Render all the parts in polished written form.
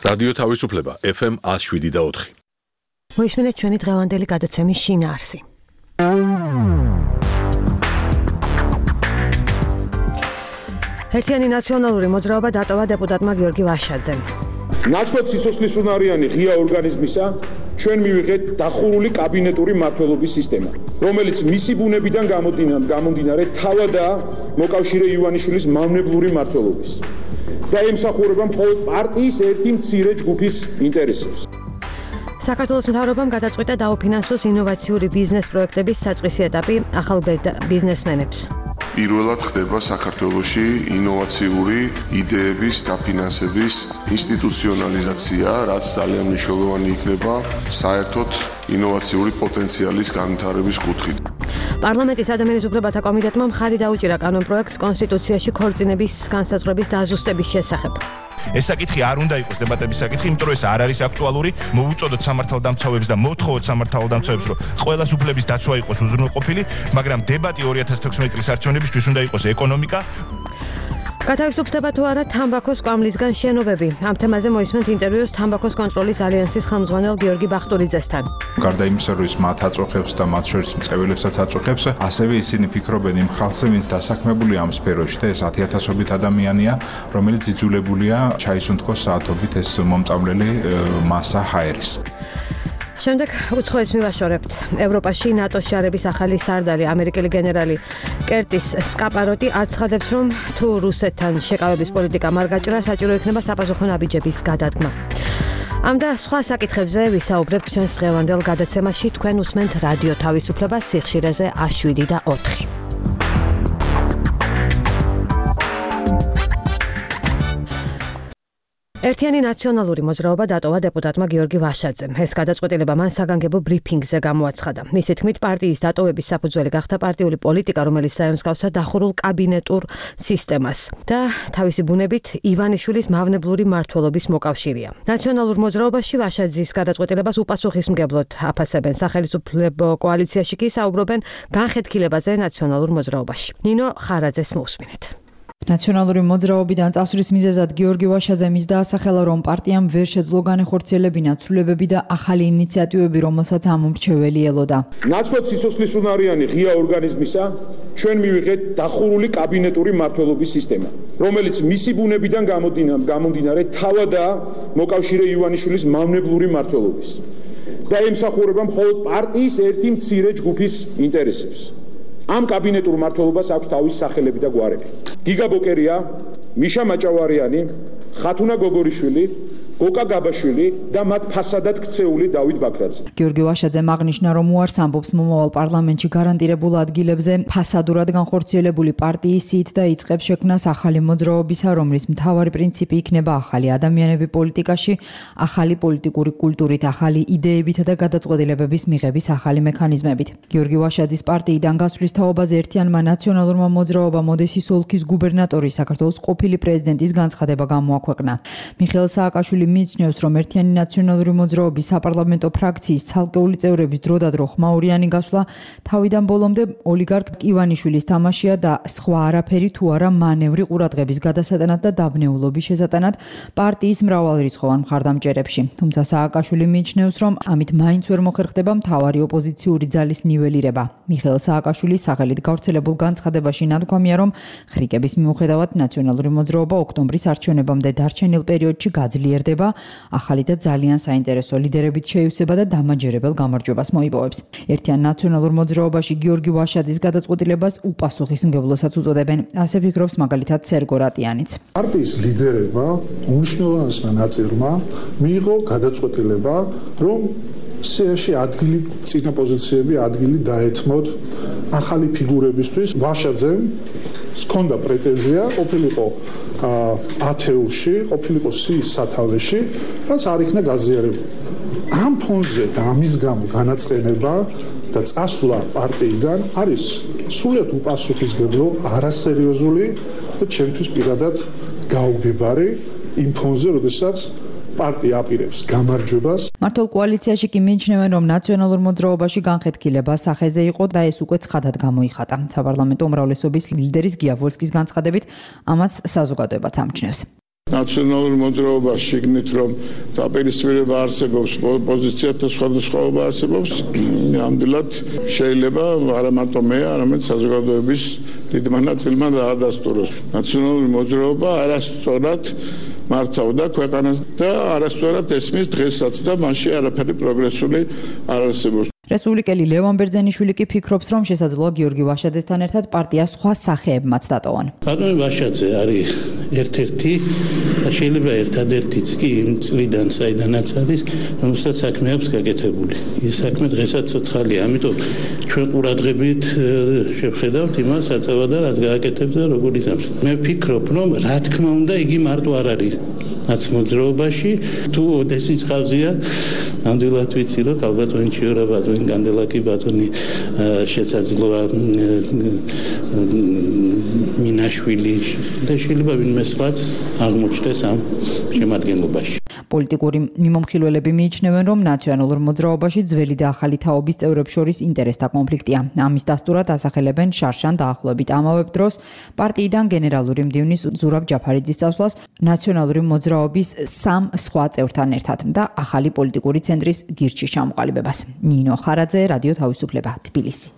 რადიო თავისუფლება FM 107.4. მოისმინეთ ჩვენი დღევანდელი გადაცემის შინაარსი. ერთიანი ნაციონალური მოძრაობა დატოვა დეპუტატმა გიორგი ვაშაძემ. ნაცვლად სიცოცხლისუნარიანი ღია ორგანიზმისა ჩვენ მივიღეთ დახურული კაბინეტური მმართველობის სისტემა, რომელიც მისი ბუნებიდან გამომდინარე თავადაა მოკავშირე ივანიშვილის მავნებლური მმართველობის და ემსახურება მხოლოდ პარტიის ერთი მცირე ჯგუფის ინტერესებს. საქართველოს მთავრობამ გადაწყვიტა დაუფინანსოს ინოვაციური ბიზნეს პროექტების საწყისი ეტაპი ახალ ბიზნესმენებს. პირველად ხდება საქართველოში ინოვაციური იდეების დაფინანსების ინსტიტუციონალიზაცია, რაც ძალიან მნიშვნელოვანი იქნება საერთოდ ინოვაციური პოტენციალის განვითარების კუთხით. პარლამენტის ადამიანის უფლებათა კომიტეტმა მხარი დაუჭირა კანონპროექტს კონსტიტუციაში ქორწინების განსაზღვრების დაზუსტების შესახებ. ეს საკითხი არ უნდა იყოს დებატების საკითხი, იმიტომ რომ ეს არ არის აქტუალური. მოვუწოდოთ სამართალდამცავებს და მოთხოვოთ სამართალდამცავებს, რომ ყველას უფლების დაცვა იყოს უზრუნველყოფილი, მაგრამ დებატი 2016 წლის არჩევნებისთვის უნდა იყოს ეკონომიკა. გათავისუფლდება თუ არა თამბაქოს კვამლისგან შენობები. ამ თემაზე მოისმენთ ინტერვიუს თამბაქოს კონტროლის ალიანსის ხელმძღვანელ გიორგი ბახტურიძესთან. გარდა იმისა, რომ ის მათ აწუხებს და მათ შორის მწეველებსაც აწუხებს, ასევე ისინი ფიქრობენ იმ ხალხზე, ვინც დასაქმებულია ამ სფეროში და ეს 10,000-ობით ადამიანია, რომელიც იძულებულია ჩაისუნთქოს საათობით ეს მომწავლელი მასა ჰაერის. შემდეგ უცხოეთს მივაშორებთ. ევროპაში ნატოს შარების ახალი სარდალი, ამერიკელი გენერალი კერტის სკაპაროტი აცხადებს, რომ თუ რუსეთთან შეკავების პოლიტიკა არ გაჭრა, საჭირო იქნება საპასუხო ნაბიჯების გადადგმა. ამ და სხვა საკითხებზე ვისაუბრებთ ჩვენს დღევანდელ გადაცემაში. თქვენ უსმენთ რადიო თავისუფლებას სიხშირეზე 107 და 4. ერთიანი ნაციონალური მოძრაობა დატოვა დეპუტატმა გიორგი ვაშაძემ. ეს გადაწყვეტილება მან საგანგებო ბრიფინგზე გამოაცხადა. მისი თქმით, პარტიის დატოვების საფუძველი გახდა პარტიული პოლიტიკა, რომელიც დაემსგავსა დახურულ კაბინეტურ სისტემას და თავისი ბუნებით ივანიშვილის მავნებლური მმართველობის მოკავშირეა. ნაციონალურ მოძრაობაში ვაშაძის გადაწყვეტილებას უპასუხისმგებლოდ აფასებენ. სახელმწიფო კოალიციაში კი საუბრობენ განხეთქილებაზე ნაციონალურ მოძრაობაში. ნინო ხარაძეს მოусმინეთ. ნაციონალური მოძრაობიდან წასვლის მიზეზად გიორგი ვაშაძემ ის დაასახელა, რომ პარტიამ ვერ შეძლო განეხორციელებინა ცვლილებები და ახალი ინიციატივები, რომელსაც ამომრჩეველი ელოდა. ნაცვლად სიცოცხლისუნარიანი ღია ორგანიზმისა ჩვენ მივიღეთ დახურული კაბინეტური მმართველობის სისტემა, რომელიც მისი ბუნებიდან გამომდინარე თავადაა მოკავშირე ივანიშვილის მავნებლური მმართველობის და ემსახურება მხოლოდ პარტიის ერთი მცირე ჯგუფის ინტერესებს. ამ კაბინეტურ მმართველობას აქვს თავისი სახელები და გვარები. გიგა ბოკერია, მიშა მაჭავარიანი, ხათუნა გოგორიშვილი, გოკა გაბაშვილი და მათ ფასადად ქცეული დავით ბაქრაძე. გიორგი ვაშაძემ აღნიშნა, რომ უარს ამბობს მომავალ პარლამენტში გარანტირებულ ადგილებზე ფასადურად განხორციელებული პარტიის სიით და იწყებს შექმნას ახალი მოძრაობისა, რომლის მთავარი პრინციპი იქნება ახალი ადამიანები პოლიტიკაში, ახალი პოლიტიკური კულტურით, ახალი იდეებითა და გადაწყვეტილებების მიღების ახალი მექანიზმებით. გიორგი ვაშაძის პარტიიდან გასვლის თაობაზე ერთიანმა ნაციონალურმა მოძრაობამ ოდესის ოლქის გუბერნატორის, საქართველოს ყოფილი პრეზიდენტის განცხადება გამოაქვეყნა. მიხეილ სააკაშვილი მიიჩნევს, რომ ერთიანი ნაციონალური მოძრაობის საპარლამენტო ფრაქციის ცალკეული წევრების დროდადრო ხმაურიანი გასვლა თავიდან ბოლომდე ოლიგარქ ივანიშვილის თამაშია და სხვა არაფერი თუ არა მანევრი ყურადღების გადასატანად და დაბნეულობის შესატანად პარტიის მრავალრიცხოვან მხარდამჭერებში. თუმცა სააკაშვილი მიიჩნევს, რომ ამით მაინც ვერ მოხერხდება მთავარი ოპოზიციური ძალის ნიველირება. მიხეილ სააკაშვილის სახელით გავრცელებულ განცხადებაში ნათქვამია, რომ ხრიკების მიუხედავად ნაციონალური მოძრაობა ოქტომბრის არჩევნებამდე დარჩენილ პერიოდში გაძლიერდება, ახალი და ძალიან საინტერესო ლიდერებით შეივსება და დამაჯერებელ გამარჯვებას მოიპოვებს. ერთიან ნაციონალურ მოძრაობაში გიორგი ვაშაძის გადაწყვეტილებას უპასუხისმგებლოსაც უწოდებენ. ასე ფიქრობს მაგალითად სერგო რატიანიც. პარტიის ლიდერებმა, უმნიშვნელოვანესმა ნაწილმა მიიღო გადაწყვეტილება, რომ სიაში ადგილი, წინა პოზიციები ადგილი დაეთმოთ ახალი ფიგურებისთვის. ვაშაძემ ჰქონდა პრეტენზია, ყოფილიყო ათეულში, ყოფილიყო სიის სათავეში, რაც არ იქნა გაზიარებული. ამ ფონზე და ამის გამო განაწყენება და წასვლა პარტიიდან არის სრულიად უპასუხისმგებლო, არასერიოზული და ჩემთვის პირადად გაუგებარი იმ ფონზე, როდესაც პარტია აპირებს გამარჯვებას. მართლ კოალიციაში კი მიიჩნევენ, რომ ნაციონალურ მოძრაობაში განხეთქილება სახეზე იყო და ეს უკვე ცხადად გამოიხატა. საპარლამენტო უმრავლესობის ლიდერის გია ვოლსკის განცხადებით, ამას საზოგადოებაც ამჩნევს. ნაციონალურ მოძრაობას შეგნით რომ დაპირისპირება არსებობს, პოზიციათა სხვადასხვაობა არსებობს, ნამდვილად შეიძლება არა მარტო მე, არამედ საზოგადოების დიდმა ნაწილმა დაადასტუროს. ნაციონალური მოძრაობა არასწორად მართავდა ქვეყანას და არასწორად ესმის დღესაც და მასში არაფერი პროგრესული არ არსებობს. რესპუბლიკელი ლევან ბერძენიშვილი კი ფიქრობს, რომ შესაძლოა გიორგი ვაშაძესთან ერთად პარტიას სხვა სახეებმაც დატოვონ. ბატონი ვაშაძე არის ერთ-ერთი და შეიძლება ერთადერთიც კი იმ წლიდან საიდანაც არის, რომელსაც საქმე აქვს გაკეთებული. ის საქმე დღესაც ცოცხალია, ამიტომ ჩვენ ყურადღებით შევხედავთ იმას, საწევა და რაც გააკეთებს და როგორ იზამს. მე ვფიქრობ, რომ რა თქმა უნდა იგი მარტო არ არის ნაცმოძრაობაში, თუ ოდესის ხალხია, ნამდვილად ვიცი, რომ ალბათონი ჩიორა ბატონი განდელაკი ბატონი შესაძლოა მინაშვილი და შეიძლება ვინმე სხვაც აღმოჩნდეს ამ შემადგენლობაში. პოლიტიკური მიმომხილველები მიიჩნევენ, რომ ნაციონალურ მოძრაობაში ძველი და ახალი თაობის წევრებს შორის ინტერესთა კონფლიქტია. ამის დასტურად ასახელებენ შარშან დაახლოებით ამავე დროს პარტიიდან გენერალური მდივნის ზურაბ ჯაფარიძის წასვლას ნაციონალური მოძრაობის 3 სხვა წევრთან ერთად და ახალი პოლიტიკური ცენტრის გირჩის ჩამოყალიბებას. ნინო ხარაძე, რადიო თავისუფლება, თბილისი.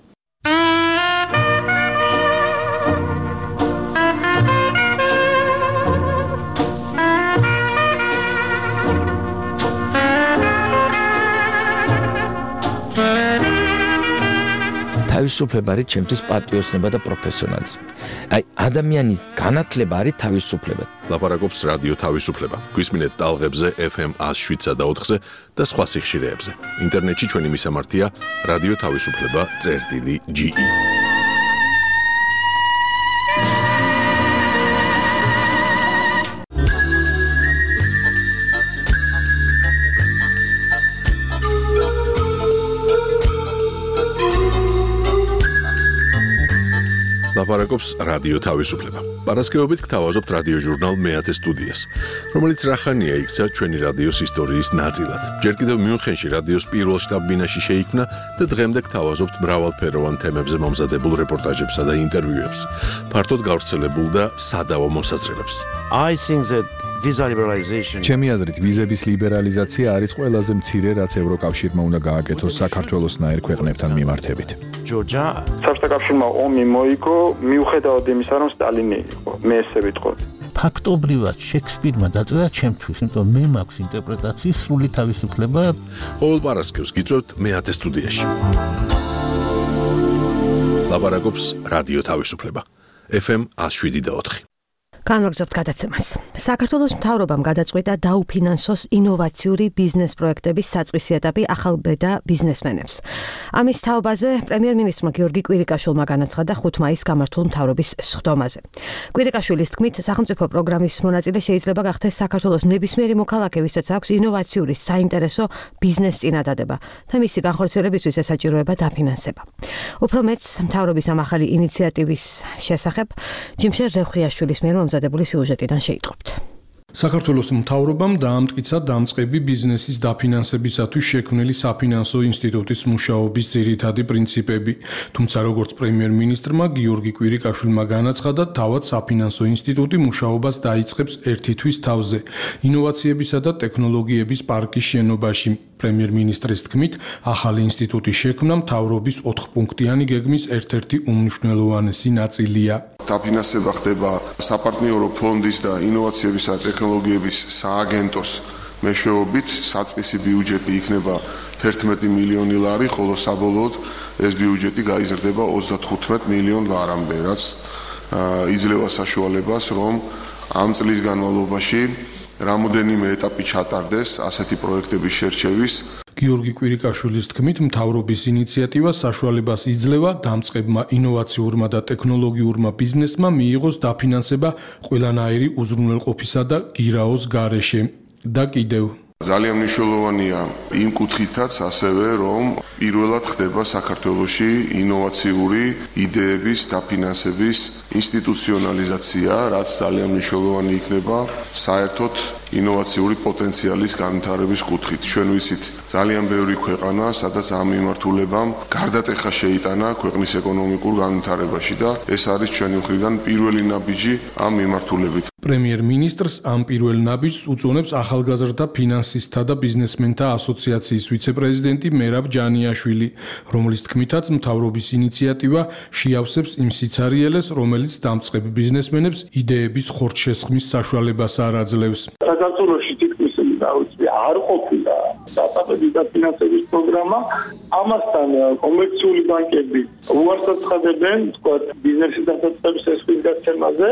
თავისუფლება არის ჩემთვის პატრიოტიზმი და პროფესიონალიზმი. აი ადამიანის განათლება არის თავისუფლება. ლაპარაკობს რადიო თავისუფლება. გვისმინეთ ტალღებზე FM 107 და 4-ზე და სხვა სიხშირეებზე. ინტერნეტში ჩვენი მისამართია რადიო თავისუფლება.ge. ლაპარაკობს რადიო თავისუფლება. პარასკევობით გთავაზობთ რადიო ჟურნალ მეათე სტუდიას, რომელიც რახანია იქცა ჩვენი რადიოს ისტორიის ნაწილად. ჯერ კიდევ მიუნხენში რადიოს პირველ შტაბ-ბინაში შეიქმნა და დღემდე გთავაზობთ მრავალფეროვან თემებზე მომზადებულ რეპორტაჟებსა და ინტერვიუებს, ფართოდ გავრცელებულ და სადავო მოსაზრებებს. ჩემი აზრით, ვიზების ლიბერალიზაცია არის ყველაზე მცირე, რაც ევროკავშირმა უნდა გააკეთოს საქართველოსნაირ ქვეყნებთან მიმართებით. საბჭოთა კავშირმა ომი მოიგო, მიუხედავად იმისა, რომ სტალინი იყო, მე ესე ვიტყოდი. ფაქტობრივად შექსპირმა დაწერა ჩემთვის, იმიტომ მე მაქვს ინტერპრეტაციის სრული თავისუფლება. ყოველ პარასკევს გიწევთ მეათე სტუდიაში. ლაპარაკობს რადიო თავისუფლება. FM 107.4. განვაგრძობთ გადაცემას. საქართველოს მთავრობამ გადაწყვიტა დაუფინანსოს ინოვაციური ბიზნეს პროექტების საწყისი ეტაპი ახალბედა ბიზნესმენებს. ამის თაობაზე პრემიერ-მინისტრმა გიორგი კვირიკაშვილმა განაცხადა 5 მაისს გამართულ მთავრობის სხდომაზე. კვირიკაშვილის თქმით, სახელმწიფო პროგრამის მონაწილე შეიძლება გახდეს საქართველოს ნებისმიერი მოქალაქე, ვისაც აქვს ინოვაციური საინტერესო ბიზნეს წინადადება და მისი განხორციელებისთვის ესაჭიროება დაფინანსება. უფრო მეც მთავრობის ამ ახალი ინიციატივის შესახებ ჯიმშერ რევხიაშვილის მიერ მომზადებული სიუჟეტიდან შეიტყობთ. საქართველოს მთავრობამ დაამტკიცა დამწყები ბიზნესის დაფინანსებისათვის შექმნილი საფინანსო ინსტიტუტის მუშაობის ძირითადი პრინციპები, თუმცა როგორც პრემიერ-მინისტრმა გიორგი კვირიკაშვილმა განაცხადა, თავად საფინანსო ინსტიტუტი მუშაობას დაიწყებს 1 თვის თავზე, ინოვაციებისა და ტექნოლოგიების პარკის შენობაში. პრემიერ-მინისტრის თქმით, ახალი ინსტიტუტის შექმნა მთავრობის 4-პუნქტიანი გეგმის ერთ-ერთი უმნიშვნელოვანესი ნაწილია. დაფინანსება ხდება საპარტნიორო ფონდის და ინოვაციებისა და ტექნოლოგიების სააგენტოს მეშვეობით, საწყისი ბიუჯეტი იქნება 11 მილიონი ლარი, ხოლო საბოლოოდ ეს ბიუჯეტი გაიზრდება 35 მილიონ ლარამდე, რაც იძლევა საშუალებას, რომ ამ წლის განმავლობაში რამოდენიმე ეტაპი ჩატარდეს ასეთი პროექტების შერჩევის. გიორგი კვირიკაშვილის თქმით, მთავრობის ინიციატივა საშუალებას იძლევა დამწყებმა ინოვაციურმა და ტექნოლოგიურმა ბიზნესმა მიიღოს დაფინანსება ყველანაირი უზრუნველყოფისა და გირაოს გარეშე. და კიდევ ძალიან მნიშვნელოვანია იმ კუთხითაც ასევე, რომ პირველად ხდება საქართველოში ინოვაციური იდეების დაფინანსების ინსტიტუციონალიზაცია, რაც ძალიან მნიშვნელოვანი იქნება საერთოდ ინოვაციური პოტენციალის განვითარების კუთხით. ჩვენ ვიცით, ძალიან ბევრი ქვეყანა, სადაც ამ მიმართულებამ გარდატეხა შეიტანა ქვეყნის ეკონომიკურ განვითარებაში და ეს არის ჩვენი მხრიდან პირველი ნაბიჯი ამ მიმართულებით. პრემიერ-მინისტრს ამ პირველ ნაბიჯს უწონებს ახალგაზრდა ფინანსისტთა და ბიზნესმენთა ასოციაციის ვიცე-პრეზიდენტი მერაბ ჯანიაშვილი, რომლის თქმითაც მთავრობის ინიციატივა შეავსებს იმ სიცარიელეს, რომელიც დამწყებ ბიზნესმენებს იდეების ხორცშესხმის საშუალებას არ აძლევს. საქართველოში თითქმის არ ყოფილა სტარტაპების დაფინანსების პროგრამა, ამასთან კომერციული ბანკები უარს აცხადებენ, თქვა ბიზნესის დასაწყების შესყიდვის გაცემაზე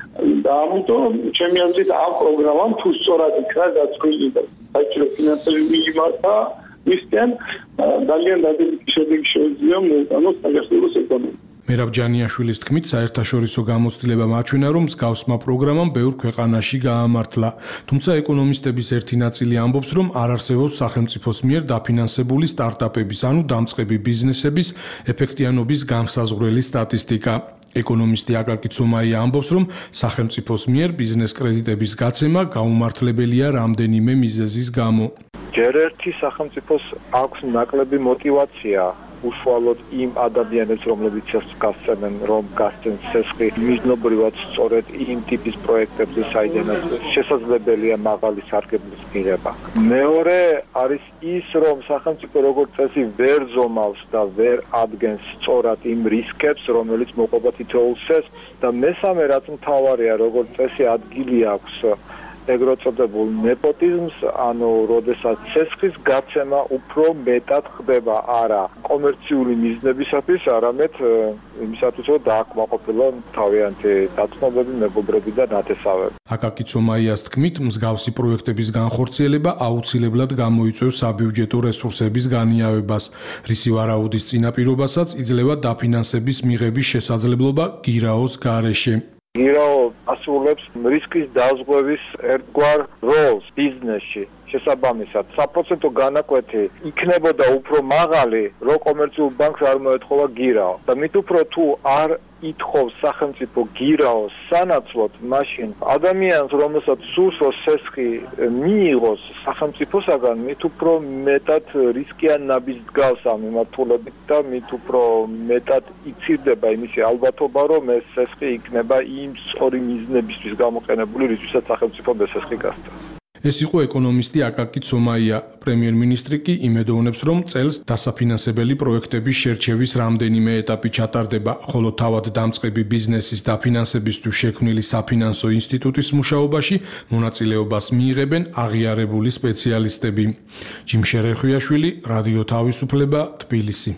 და ამიტომ ჩემი აზრით ამ პროგრამამ თუ სწორად იქნა გაწყვეტილი და საჭირო ფინანსები მიიმართა მისგან ძალიან დადებითი შედეგი შეუძლია მოუტანოს საქართველოს ეკონომიკას. მერაბ ჯანიაშვილის თქმით, საერთაშორისო გამოცდილებამ აჩვენა, რომ მსგავსმა პროგრამამ ბევრ ქვეყანაში გაამართლა. თუმცა ეკონომისტების ერთი ნაწილი ამბობს, რომ არ არსებობს სახელმწიფოს მიერ დაფინანსებული სტარტაპების, ანუ დამწყები ბიზნესების ეფექტიანობის განსაზღვრელი სტატისტიკა. ეკონომისტი აკაკი ცომაია ამბობს, რომ სახელმწიფოს მიერ ბიზნეს კრედიტების გაცემა გაუმართლებელია რამდენიმე მიზეზის გამო. ჯერ ერთი სახელმწიფოს აქვს ნაკლები мотиваცია უშუალოდ იმ ადამიანებს, რომლებიც გასცემენ, რომ გასცენ სესხი მიზნობრივად სწორედ იმ ტიპის პროექტებზე, საიდანაც შესაძლებელია მაღალი სარგებლის მიღება. მეორე არის ის, რომ სახელმწიფო როგორც წესი ვერ ზომავს და ვერ ადგენს სწორად იმ რისკებს, რომელიც მოყვება თითოეულ სესხს და მესამე რაც მთავარია, როგორც წესი ადგილი აქვს ეგრეთ წოდებულ ნეპოტიზმს, ანუ როდესაც სესხის გაცემა უფრო მეტად ხდება არა კომერციული მიზნებისათვის, არამედ იმისათვის, რომ დააკმაყოფილონ თავიანთი დაწნობები, მეგობრები და ნათესავები. აკაკი ცომაიას თქმით, მსგავსი პროექტების განხორციელება აუცილებლად გამოიწვევს საბიუჯეტო რესურსების განიავებას, რისი ვარაუდის წინაპირობასაც იძლევა დაფინანსების მიღების შესაძლებლობა გირაოს გარეშე. გირაო ასრულებს რისკის დაზღვევის ერთგვარ როლს ბიზნესში. შესაბამისად, საპროცენტო განაკვეთი იქნებოდა უფრო მაღალი, რო კომერციულ ბანკს არ მოეთხოვა გირაო. და მით უფრო თუ არ ითხოვს სახელმწიფო გირაოს სანაცვლოდ, მაშინ ადამიანს, რომელსაც სურს რომ სესხი მიიღოს სახელმწიფოსაგან, მით უფრო მეტად რისკიან ნაბიჯს დგას ამ მიმართულებით და მით უფრო მეტად იცირდება იმისი ალბათობა, რომ ეს სესხი იქნება იმ სწორი მიზნებისთვის გამოყენებული, რისთვისაც სახელმწიფო სესხი გასცა. ეს იყო ეკონომისტი აკაკი ცომაია. პრემიერ-მინისტრი კი იმედოვნებს, რომ წელს დასაფინანსებელი პროექტების შერჩევის რამდენიმე ეტაპი ჩატარდება, ხოლო თავად დამწყები ბიზნესის დაფინანსებისთვის შექმნილი საფინანსო ინსტიტუტის მუშაობაში მონაწილეობას მიიღებენ აღიარებული სპეციალისტები. ჯიმშერე ხვიაშვილი, რადიო თავისუფლება, თბილისი.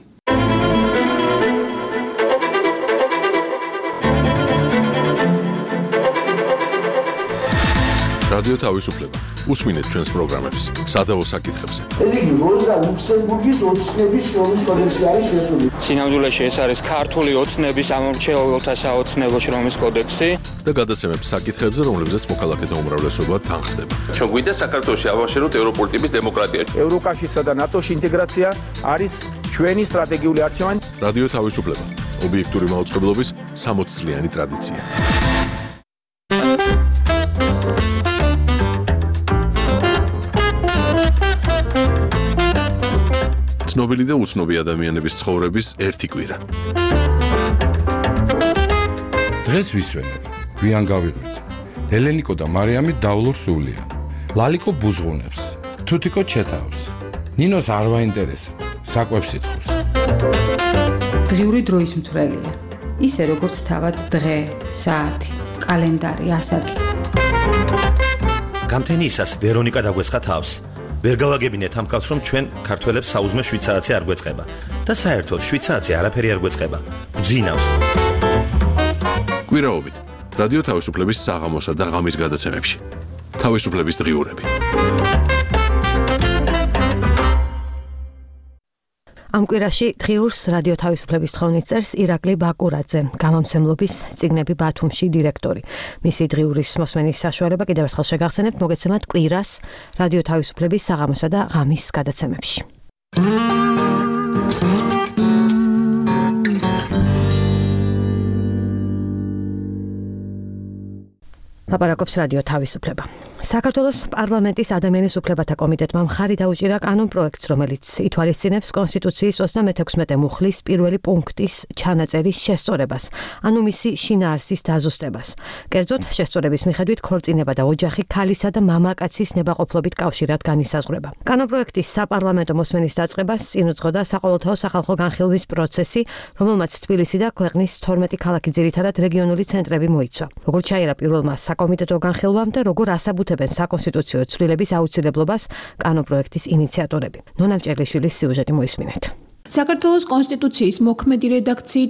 რადიო თავისუფლება. უსმინეთ ჩვენს პროგრამებს სადავო საკითხებზე. ეს იგი როზა ლუქსემბურგის ოცნების შრომის კოდექსი არის შესული. სინამდვილეში ეს არის ქართული ოცნების ამორჩეულთა საოცნებო შრომის კოდექსი და გადაცემებს საკითხებზე, რომლებზეც მოქალაქეთა უმრავლესობა თანხდება. ჩვენ გვინდა საქართველოში ავაშეროთ ევროპული ტიპის დემოკრატია. ევროკავშირსა და ნატოში ინტეგრაცია არის ჩვენი სტრატეგიული არჩევანი. რადიო თავისუფლება. ობიექტური მაუწყებლობის 60 წლიანი ტრადიცია. ცნობილი და უცნობი ადამიანების ცხოვრების ერთი კვირა. დღეს ვისვენებ, გვიან გავიღვიძე. ელენიკო და მარიამი დავლურ სულიან. ლალიკო ბუზღუნებს, თუთიკო ჩეთავს. ნინოს არ ვაინტერესებს, საკვებს ითხოვს. დღიური დროის მთვრელია. ისე როგორც თავად დღე, საათი, კალენდარი, ასაკი. გამთენიისას ვერონიკა დაგვესხა თავს. ვერ გავაგებინეთ ამ კაცს, რომ ჩვენ ქართველებს საუზმე შვიცარაცი არ გვეწყება და საერთოდ შვიცარაცი არაფერი არ გვეწყება. გძინავს. კვირაობით რადიო თავისუფლების საღამოსა და ღამის გადაცემებში. თავისუფლების დღიურები. ამ კვირაში დღიურს რადიო თავისუფლების თხოვნით წერს ირაკლი ბაკურაძე, გამომცემლობის წიგნები ბათუმში დირექტორი. მისი დღიურის მოსმენის საშუალება კიდევ ერთხელ შეგახსენებთ, მოგეცემათ კვირას რადიო თავისუფლების საღამოსა და ღამის გადაცემებში. ლაპარაკობს რადიო თავისუფლება. საქართველოს პარლამენტის ადამიანის უფლებათა კომიტეტმა მხარი დაუჭირა კანონ პროექტს, რომელიც ითვალისწინებს კონსტიტუციის 36 მუხლის პირველი პუნქტის ჩანაწერის შესწორებას, ანუ მისი შინაარსის დაზუსტებას. კერძოდ, შესწორების მიხედვით ქორწინება და ოჯახი ქალისა და მამაკაცის ნებაყოფლობით კავშირად განისაზღვრება. კანონ პროექტის საპარლამენტო მოსმენის დაწყებას წინ უძღოდა საყოველთაო სახალხო განხილვის პროცესი, რომელმაც თბილისი და ქვეყნის 12 ქალაქი ძირითადად რეგიონული ცენტრები მოიცვა. როგორც ჩაირა პირველმა საკომიტეტო განხილვამ და როგორ ასაბუთებენ საკონსტიტუციო ცვლილების აუცილებლობას კანონპროექტის ინიციატორები. ნონა მჭერლიშვილის სიუჟეტი მოისმინეთ. საქართველოს კონსტიტუციის მოქმედი რედაქციით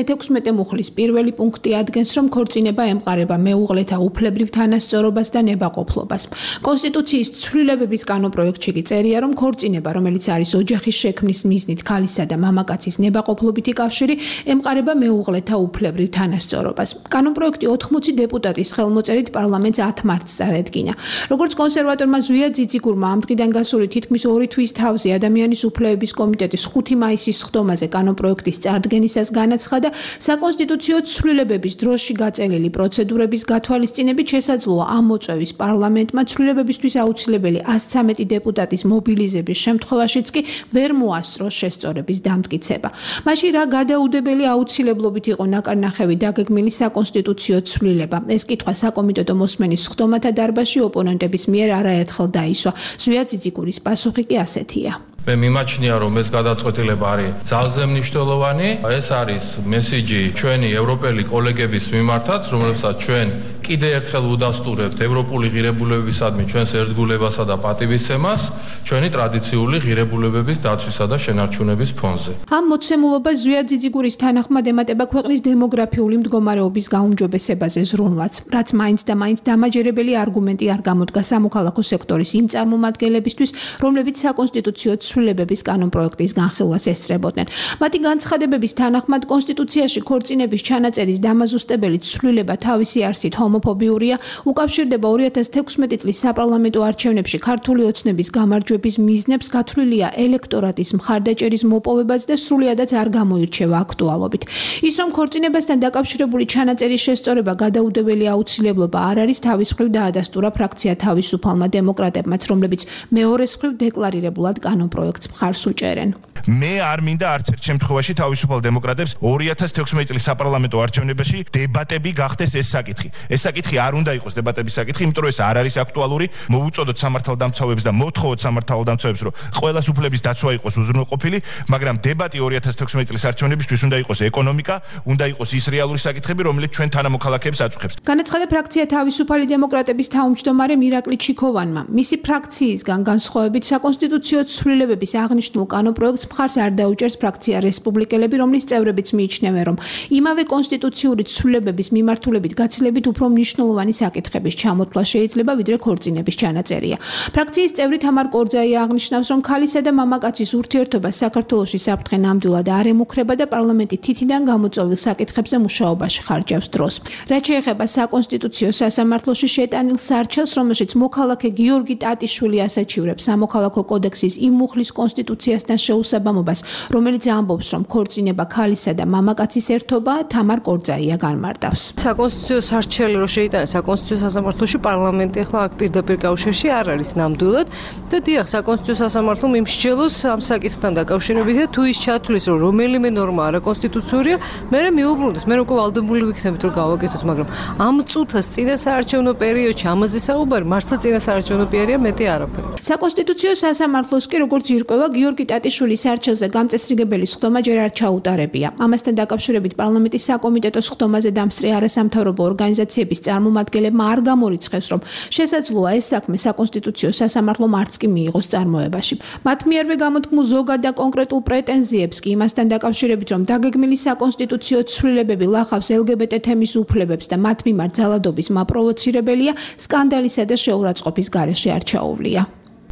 36 მუხლის პირველი პუნქტი ადგენს, რომ ქორწინება ემყარება მეუღლეთა უფლებრივ თანასწორობას და ნებაყოფლობას. კონსტიტუციის ცვლილებების კანონპროექტში კი წერია, რომ ქორწინება, რომელიც არის ოჯახის შექმნის მიზნით ქალისა და მამაკაცის ნებაყოფლობითი კავშირი, ემყარება მეუღლეთა უფლებრივ თანასწორობას. კანონპროექტი 80 დეპუტატის ხელმოწერით პარლამენტს 10 მარტს წარედგინა. როგორც კონსერვატორმა ზვია ძიძიგურმა ამ დღიდან გასული თითქმის 2 თვის თავზე ადამიანის უფლებების კომიტეტის 5 მაისის სხდომაზე კანონპროექტის წარდგენისას განაცხადა, საკონსტიტუციო ცვლილებების დროში გაწელილი პროცედურების გათვალისწინებით შესაძლოა ამ მოწვევის პარლამენტმა ცვლილებებისთვის აუცილებელი 113 დეპუტატის მობილიზების შემთხვევაშიც კი ვერ მოასწროს შესწორების დამტკიცება. მაშინ რა გადაუდებელი აუცილებლობით იყო ნაკარნახევი დაგეგმილი საკონსტიტუციო ცვლილება? ეს კითხვა საკომიტეტო მოსმენის სხდომათა დარბაზში ოპონენტების მიერ არაერთხელ დაისვა. ზვია ძიძიგურის პასუხი კი ასეთია. მე მიმაჩნია, რომ ეს გადაწყვეტილება არის ძალზე მნიშვნელოვანი. ეს არის მესიჯი ჩვენი ევროპელი კოლეგების მიმართაც, რომლებსაც ჩვენ კიდე ერთხელ უდასტურებთ ევროპული ღირებულებებისადმი ჩვენს ერთგულებასა და პატივისცემას, ჩვენი ტრადიციული ღირებულებების დაცვისა და შენარჩუნების ფონზე. ამ მოცემულობას ზვია ძიძიგურის თანახმად ემატება ქვეყნის დემოგრაფიული მდგომარეობის გაუმჯობესებაზე ზრუნვაც, რაც მაინც და მაინც დამაჯერებელი არგუმენტი არ გამოდგა სამოქალაქო სექტორის იმ წარმომადგენლებისთვის, რომლებიც საკონსტიტუციო ცვლილებების კანონპროექტის განხილვას ესწრებოდნენ. მათი განცხადებების თანახმად კონსტიტუციაში ქორწინების ჩანაწერის დამაზუსტებელი ცვლილება თავისი არსით ჰომოფობიურია, უკავშირდება 2016 წლის საპარლამენტო არჩევნებში ქართული ოცნების გამარჯვების მიზნებს, გათვლილია ელექტორატის მხარდაჭერის მოპოვებაც და სრულიადაც არ გამოირჩევა აქტუალობით. ის, რომ ქორწინებასთან დაკავშირებული ჩანაწერის შესწორება გადაუდებელი აუცილებლობა არ არის, თავის მხრივ დაადასტურა ფრაქცია თავისუფალმა დემოკრატებმაც, რომლებიც მეორეს მხრივ დეკლარირებულად კანონპროექტს მხარს უჭერენ. მე არ მინდა არც ერთ შემთხვევაში თავისუფალ დემოკრატებს 2016 წლის საპარლამენტო არჩევნებში დებატები გახდეს ეს საკითხი. ეს საკითხი არ უნდა იყოს დებატების საკითხი, იმიტომ რომ ეს არ არის აქტუალური. მოვუწოდოთ სამართალდამცავებს და მოვთხოვოთ სამართალდამცავებს, რომ ყველას უფლების დაცვა იყოს უზრუნველყოფილი, მაგრამ დებატი 2016 წლის არჩევნებისთვის უნდა იყოს ეკონომიკა, უნდა იყოს ის რეალური საკითხები, რომელიც ჩვენ თანამოქალაქეებს აწუხებს. განაცხადა ფრაქცია თავისუფალი დემოკრატების თავმჯდომარე მირაკლი ჩიქოვანმა. მისი ფრაქციისგან განსხვავებით საკონსტიტუციო ცვლილებების აღნიშნულ კანონპროექტს მხარს არ დაუჭერს ფრაქცია რესპუბლიკელები, რომლის წევრებიც მიიჩნევენ, რომ იმავე კონსტიტუციური ცვლილებების მიმართულებით გაცილებით უფრო მნიშვნელოვანი საკითხების ჩამოთვლა შეიძლება, ვიდრე ქორწინების ჩანაწერია. ფრაქციის წევრი თამარ კორძაია აღნიშნავს, რომ ქალისა და მამაკაცის ურთიერთობა საქართველოში საფრთხე ნამდვილად არ ემუქრება და პარლამენტი თითიდან გამოწვეულ საკითხებზე მუშაობაში ხარჯავს დროს. რაც შეეხება საკონსტიტუციო სასამართლოში შეტანილ სარჩელს, რომელშიც მოქალაქე გიორგი ტატიშვილი ასაჩივრებს სამოქალაქო კოდექსის იმ მუხლის კონსტიტუციასთან შეუსაბამობას, რომელიც ამბობს, რომ ქორწინება ქალისა და მამაკაცის ერთობაა, თამარ კორძაია განმარტავს. საკონსტიტუციო სარჩელი რო შეიტანეს საკონსტიტუციო სასამართლოში, პარლამენტი ახლა აქ პირდაპირ კავშირში არ არის ნამდვილად და დიახ, საკონსტიტუციო სასამართლომ იმსჯელოს ამ საკითხთან დაკავშირებით და თუ ის ჩათვლის, რომ რომელიმე ნორმა არაკონსტიტუციურია, მე მიუბრუნდეს, მე უკვე ვალდებული ვიქნებით, რომ გავაკეთოთ, მაგრამ ამ წუთას წინასაარჩევნო პერიოდში ამაზე საუბარი მართლა წინასაარჩევნო პერიოდია, მეტი არაფერი. საკონსტიტუციო სასამართლოს კი როგორც ირკვევა, გიორგი ტატიშვილის არჩევზე გამწესრიგებელი სხდომა ჯერ არ ჩაუტარებია. ამასთან დაკავშირებით პარლამენტის საკომიტეტო სხდომაზე დამსწრე არასამთავრობო ორგანიზაციების წარმომადგენლებმა არ გამორიცხეს, რომ შესაძლოა ეს საქმე საკონსტიტუციო სასამართლომ არც კი მიიღოს წარმოებაში. მათ მიერვე გამოთქმულ ზოგად და კონკრეტულ პრეტენზიებს კი იმასთან დაკავშირებით, რომ დაგეგმილი საკონსტიტუციო ცვლილებები ლახავს LGBT თემის უფლებებს და მათ მიმართ ძალადობის მაპროვოცირებელია, სკანდალისა და შეურაცხყოფის გარეშე არ ჩაუვლია.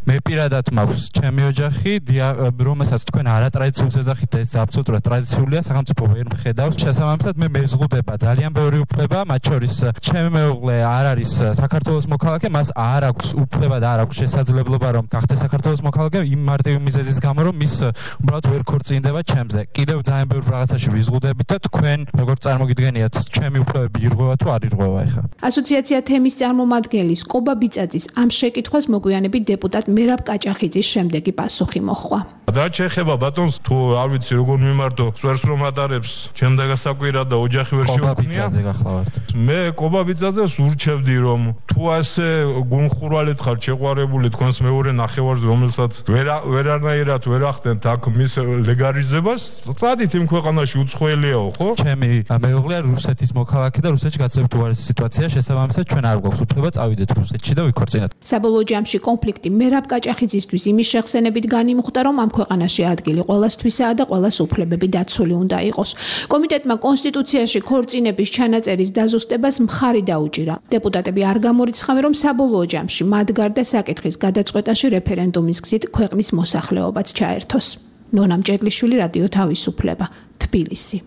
მე პირადად მაქვს ჩემი ოჯახი, რომელსაც თქვენ არატრადიციულ ოჯახით ეს აბსოლუტურად ტრადიციულია, სახელმწიფო ვერ მხედავს. შესაბამისად მე მეზღუდება ძალიან ბევრი უფლება, მათ შორის ჩემი მეუღლე არ არის საქართველოს მოქალაქე, მას არ აქვს უფლება და არ აქვს შესაძლებლობა რომ გახდეს საქართველოს მოქალაქე იმ მარტივი მიზეზის გამო, რომ ის უბრალოდ ვერ ქორწინდება ჩემზე. კიდევ ძალიან ბევრ რაღაცაში ვიზღუდებით და თქვენ როგორც წარმოგიდგენიათ, ჩემი უფლებები ირღვევა თუ არ ირღვევა ახლა. ასოციაცია თემის წარმომადგენლის კობა ბიწაძის ამ შეკითხვას მოგვიანებით დეპუტატ მერაბ კაჭახიძის შემდეგი პასუხი მოჰყვა. რაც შეეხება ბატონს, თუ არ ვიცი როგორ მიმართო, წვერს რომ ატარებს, ჩემ დაგასაკვირად და ოჯახი ვერ შევქმნია. მე კობა ბიწაძეს ურჩევდი რომ თუ ასე გულხურვალეთ ხარ შეყვარებული თქვენს მეორე ნახევარს, რომელსაც ვერანაირად ვერ ახდენთ აქ მის ლეგალიზებას, წადით იმ ქვეყანაში უცხოელიაო, ხო? ჩემი მეუღლეა რუსეთის მოქალაქე და რუსეთში გაცილებით უარესი სიტუაცია, შესაბამისად ჩვენ არ გვაქვს უფლება წავიდეთ რუსეთში და ვიქორწინოთ. საბოლოო ჯამში კონფლიქტი მერაბ კაჭახიძისთვის იმის შეხსენებით განიმუხტა, რომ ამ ქვეყანაში ადგილი ყველასთვისაა და ყველას უფლებები დაცული უნდა იყოს. კომიტეტმა კონსტიტუციაში ქორწინების ჩანაწერის დაზუსტებას მხარი დაუჭირა. დეპუტატები არ გამორიცხავენ, რომ საბოლოო ჯამში მათ გარდა საკითხის გადაწყვეტაში რეფერენდუმის გზით ქვეყნის მოსახლეობაც ჩაერთოს. ნონა მჭედლიშვილი, რადიო თავისუფლება, თბილისი.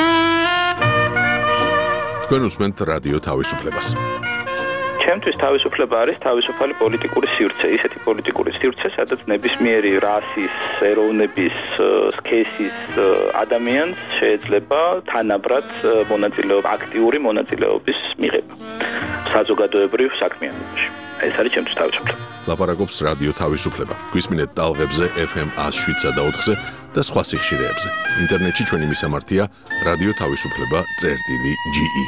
თქვენ უსმენთ რადიო თავისუფლებას. ჩემთვის თავისუფლება არის თავისუფალი პოლიტიკური სივრცე, ისეთი პოლიტიკური სივრცე, სადაც ნებისმიერი რასის, ეროვნების, სქესის ადამიანს შეიძლება თანაბრად აქტიური მონაწილეობის მიღება საზოგადოებრივ საქმიანობაში. ეს არის ჩემთვის თავისუფლება. ლაპარაკობს რადიო თავისუფლება. გვისმინეთ ტალღებზე FM 107 და 4-ზე და სხვა სიხშირეებზე. ინტერნეტში ჩვენი მისამართია რადიო თავისუფლება.ge.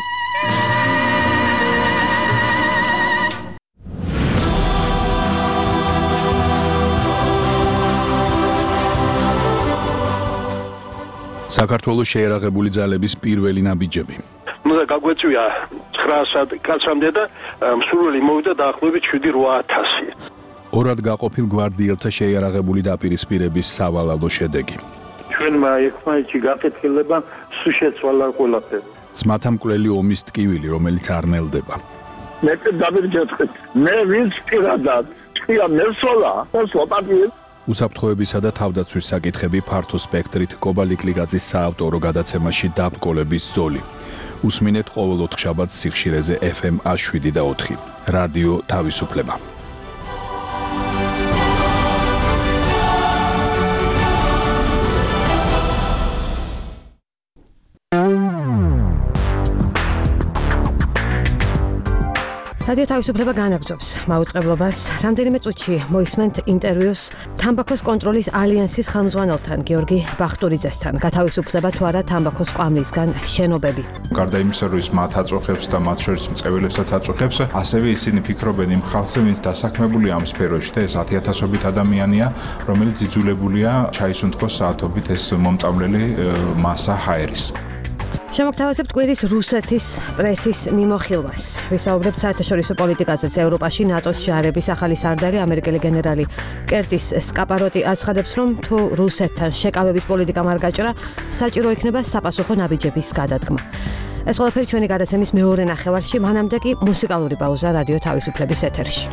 საქართველოს შეერაღებული ძალების პირველი ნაბიჯები. უნდა გაგვეწვია 900 კაცამდე და მსურველი მოვიდა დაახლოებით 7-8000. ორად გაყოფილ გვარდიელთა შეერაღებული დაპირისპირების სავალალო შედეგი. ჩვენმა ერთმანეთში გაკეთილება სულ შეცვალა ყველაფერი. ძმათა მკვლელი ომის ტკივილი, რომელიც არ ნელდება. მე დავირჯეთხეთ. მე ვინც პირადად თქვია მესოლა, სლოპატიე. უსაფრთხოებისა და თავდაცვის საკითხები ფართო სპექტრით კობალიკლიგაძის საავტორო გადაცემაში დაბკოლების ზოლი. უსმინეთ ყოველ 4 შაბათს სიხშირეზე FM 107 და 4. რადიო თავისუფლება. რადიო თავისუფლება განაგრძობს მაუწყებლობას. რამდენიმე წუთში მოისმენთ ინტერვიუს თამბაქოს კონტროლის ალიანსის ხელმძღვანელთან გიორგი ბახტურიძესთან. გათავისუფლება თუ არა თამბაქოს კვამლისგან შენობები. გარდა იმისა, რომ ის მათ აწუხებს და მათ შორის მწეველებსაც აწუხებს, ასევე ისინი ფიქრობენ იმ ხალხზე, ვინც დასაქმებულია ამ სფეროში და ეს 10,000-ობით ადამიანია, რომელიც იძულებულია ჩაისუნთქოს საათობით ეს მომწავლელი მასა ჰაერის. შემოგთავაზებთ კვირის რუსეთის პრესის მიმოხილვას. ვისაუბრებთ საერთაშორისო პოლიტიკაზეც. ევროპაში ნატოს ჯარების ახალი სარდალი ამერიკელი გენერალი კერტის სკაპაროტი აცხადებს, რომ თუ რუსეთთან შეკავების პოლიტიკამ არ გაჭრა, საჭირო იქნება საპასუხო ნაბიჯების გადადგმა. ეს ყველაფერი ჩვენი გადაცემის მეორე ნახევარში, მანამდე კი მუსიკალური პაუზა რადიო თავისუფლების ეთერში.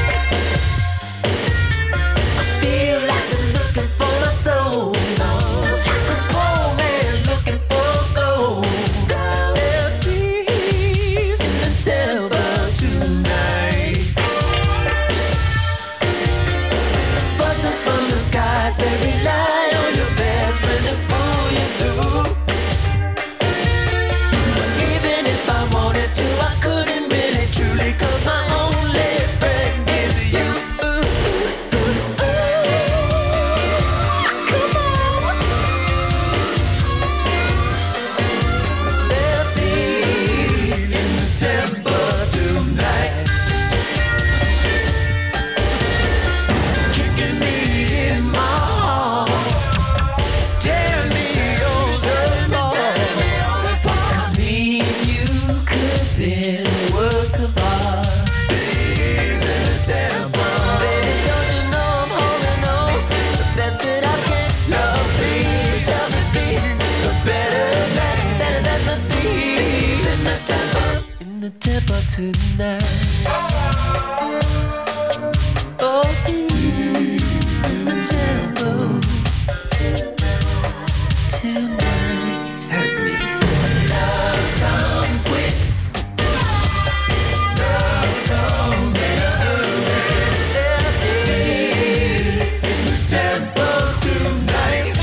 I feel like I'm looking for my soul. for tonight. Oh, in the temple tonight. Hurt me. Love come quick. Love come in a hurry. In the temple tonight.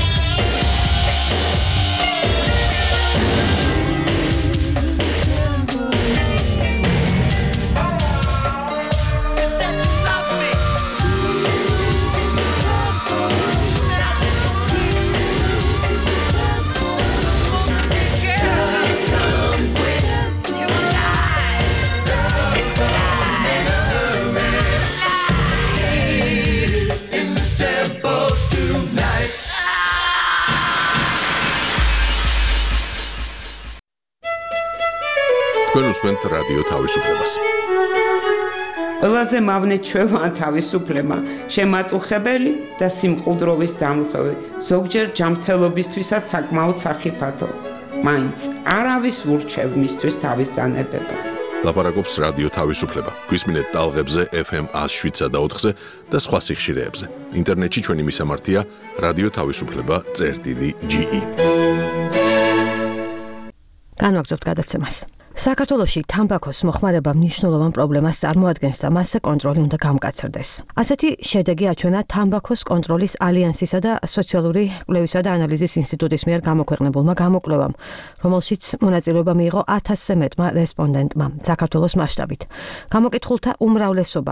თქვენ უსმენთ რადიო თავისუფლებას. ყველაზე მავნე ჩვევაა თავისუფლება, შემაწუხებელი და სიმყუდროვის დამხები, ზოგჯერ ჯანმრთელობისთვისაც საკმაოდ სახიფათო. მაინც არავის ურჩევ მისთვის თავის დანებებას. ლაპარაკობს რადიო თავისუფლება. გვისმინეთ ტალღებზე FM 107.4-ზე და სხვა სიხშირეებზე. ინტერნეტში ჩვენი მისამართია რადიო თავისუფლება.ge. განვაგრძობთ გადაცემას. საქართველოში თამბაქოს მოხმარება მნიშვნელოვან პრობლემას წარმოადგენს და მასზე კონტროლი უნდა გამკაცრდეს. ასეთი შედეგი აჩვენა თამბაქოს კონტროლის ალიანსისა და სოციალური კვლევისა და ანალიზის ინსტიტუტის მიერ გამოქვეყნებულმა გამოკვლევამ, რომელშიც მონაწილეობა მიიღო 1000-ზე მეტმა რესპონდენტმა საქართველოს მასშტაბით. გამოკითხულთა უმრავლესობა,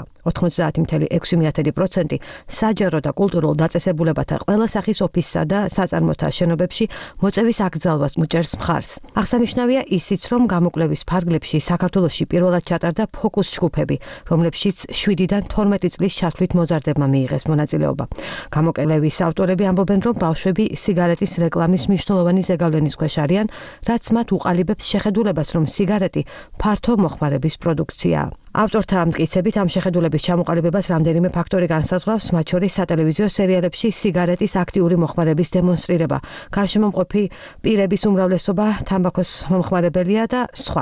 90.6% საჯარო და კულტურულ დაწესებულებათა ყველა სახის ოფისსა და საწარმოთა შენობებში მოწევის აკრძალვას უჭერს მხარს. აღსანიშნავია ისიც, რომ გამოკვლევის ფარგლებში საქართველოში პირველად ჩატარდა ფოკუს ჯგუფები, რომლებშიც 7-დან 12 წლის ჩათვლით მოზარდებმა მიიღეს მონაწილეობა. გამოკვლევის ავტორები ამბობენ, რომ ბავშვები სიგარეტის რეკლამის მნიშვნელოვანი ზეგავლენის ქვეშ არიან, რაც მათ უყალიბებს შეხედულებას, რომ სიგარეტი ფართო მოხმარების პროდუქციაა. ავტორთა მტკიცებით ამ შეხედულების ჩამოყალიბებას რამდენიმე ფაქტორი განსაზღვრავს, მათ შორის სატელევიზიო სერიალებში სიგარეტის აქტიური მოხმარების დემონსტრირება, გარშემომყოფი პირების უმრავლესობა თამბაქოს მომხმარებელია და სხვა.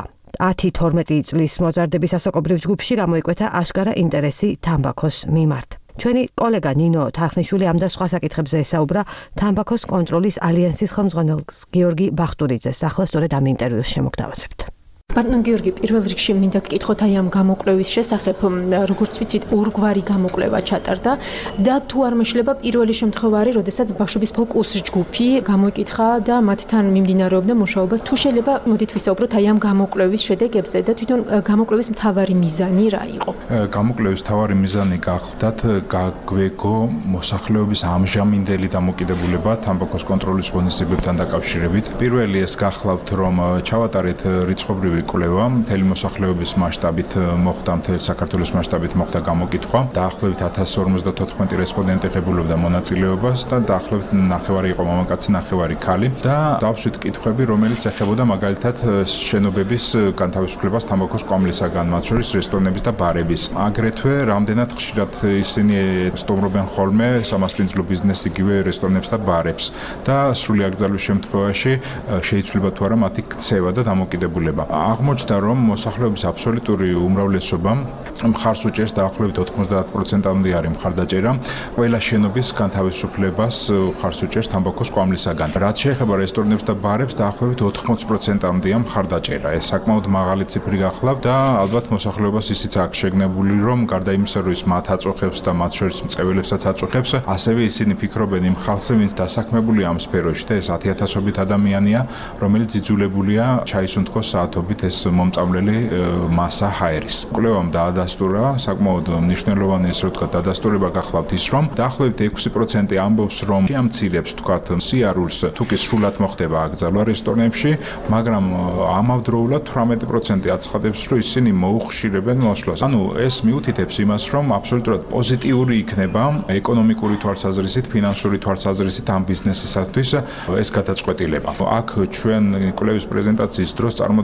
10-12 წლის მოზარდების ასაკობრივ ჯგუფში გამოიკვეთა აშკარა ინტერესი თამბაქოს მიმართ. ჩვენი კოლეგა ნინო თარხნიშვილი ამ და სხვა საკითხებზე ესაუბრა თამბაქოს კონტროლის ალიანსის ხელმძღვანელს გიორგი ბახტურიძეს. ახლა სწორედ ამ ინტერვიუს შემოგთავაზებთ. ბატონო გიორგი, პირველ რიგში მინდა გკითხოთ აი ამ გამოკვლევის შესახებ, როგორც ვიცით, ორგვარი გამოკვლევა ჩატარდა და თუ არ მეშლება პირველი შემთხვევა არის, როდესაც ბავშვების ფოკუს ჯგუფი გამოიკითხა და მათთან მიმდინარეობდა მუშაობას. თუ შეიძლება მოდით ვისაუბროთ აი ამ გამოკვლევის შედეგებზე და თვითონ გამოკვლევის მთავარი მიზანი რა იყო? გამოკვლევის მთავარი მიზანი გახლდათ გაგვეგო მოსახლეობის ამჟამინდელი დამოკიდებულება თამბაქოს კონტროლის ღონისძიებებთან დაკავშირებით. პირველი ეს გახლავთ, რომ ჩავატარეთ რიცხობრივი კვლევა მთელი მოსახლეობის მასშტაბით მოხდა, მთელი საქართველოს მასშტაბით მოხდა გამოკითხვა. დაახლოებით 1054 რესპონდენტი ღებულობდა მონაწილეობას და დაახლოებით 9 იყო მამაკაცი, 9 ქალი და დავსვით კითხვები, რომელიც ეხებოდა მაგალითად შენობების განთავისუფლებას თამბაქოს კვამლისაგან, მათ შორის რესტორნების და ბარების. აგრეთვე რამდენად ხშირად ისინი სტუმრობენ ხოლმე სამასპინძლო ბიზნესს, იგივე რესტორნებს და ბარებს და სრული აკრძალვის შემთხვევაში შეიცვლება თუ არა მათი ქცევა და დამოკიდებულება. აღმოჩნდა, რომ მოსახლეობის აბსოლუტური უმრავლესობა მხარს უჭერს დაახლოებით 90%-ამდე არის მხარდაჭერა ყველა შენობის განთავისუფლებას მხარს უჭერს თამბაქოს კვამლისაგან. რაც შეეხება რესტორნებს და ბარებს, დაახლოებით 80%-ამდეა მხარდაჭერა. ეს საკმაოდ მაღალი ციფრი გახლავთ და ალბათ მოსახლეობას ისიც აქვს შეგნებული, რომ გარდა იმისა, რომ ის მათ აწუხებს და მათ შორის მწეველებსაც აწუხებს, ასევე ისინი ფიქრობენ იმ ხალხზე, ვინც დასაქმებულია ამ სფეროში და ეს 10,000-ობით ადამიანია, რომელიც იძულებულია ჩაისუნთქოს საათობით ეს მომწამლელი მასა ჰაერის. კვლევამ დაადასტურა, საკმაოდ მნიშვნელოვანი ესე ვთქვათ, დადასტურება გახლავთ ის, რომ დაახლოებით 6% ამბობს, რომ შეამცირებს ვთქვათ სიარულს, თუ კი სრულად მოხდება აკრძალვა რესტორნებში, მაგრამ ამავდროულად 18% აცხადებს, რომ ისინი მოუხშირებენ მოსვლას. ანუ ეს მიუთითებს იმას, რომ აბსოლუტურად პოზიტიური იქნება ეკონომიკური თვალსაზრისით, ფინანსური თვალსაზრისით ამ ბიზნესისათვის ეს გადაწყვეტილება. აქ ჩვენ კვლევის პრეზენტაციის დროს წარმოდგენილია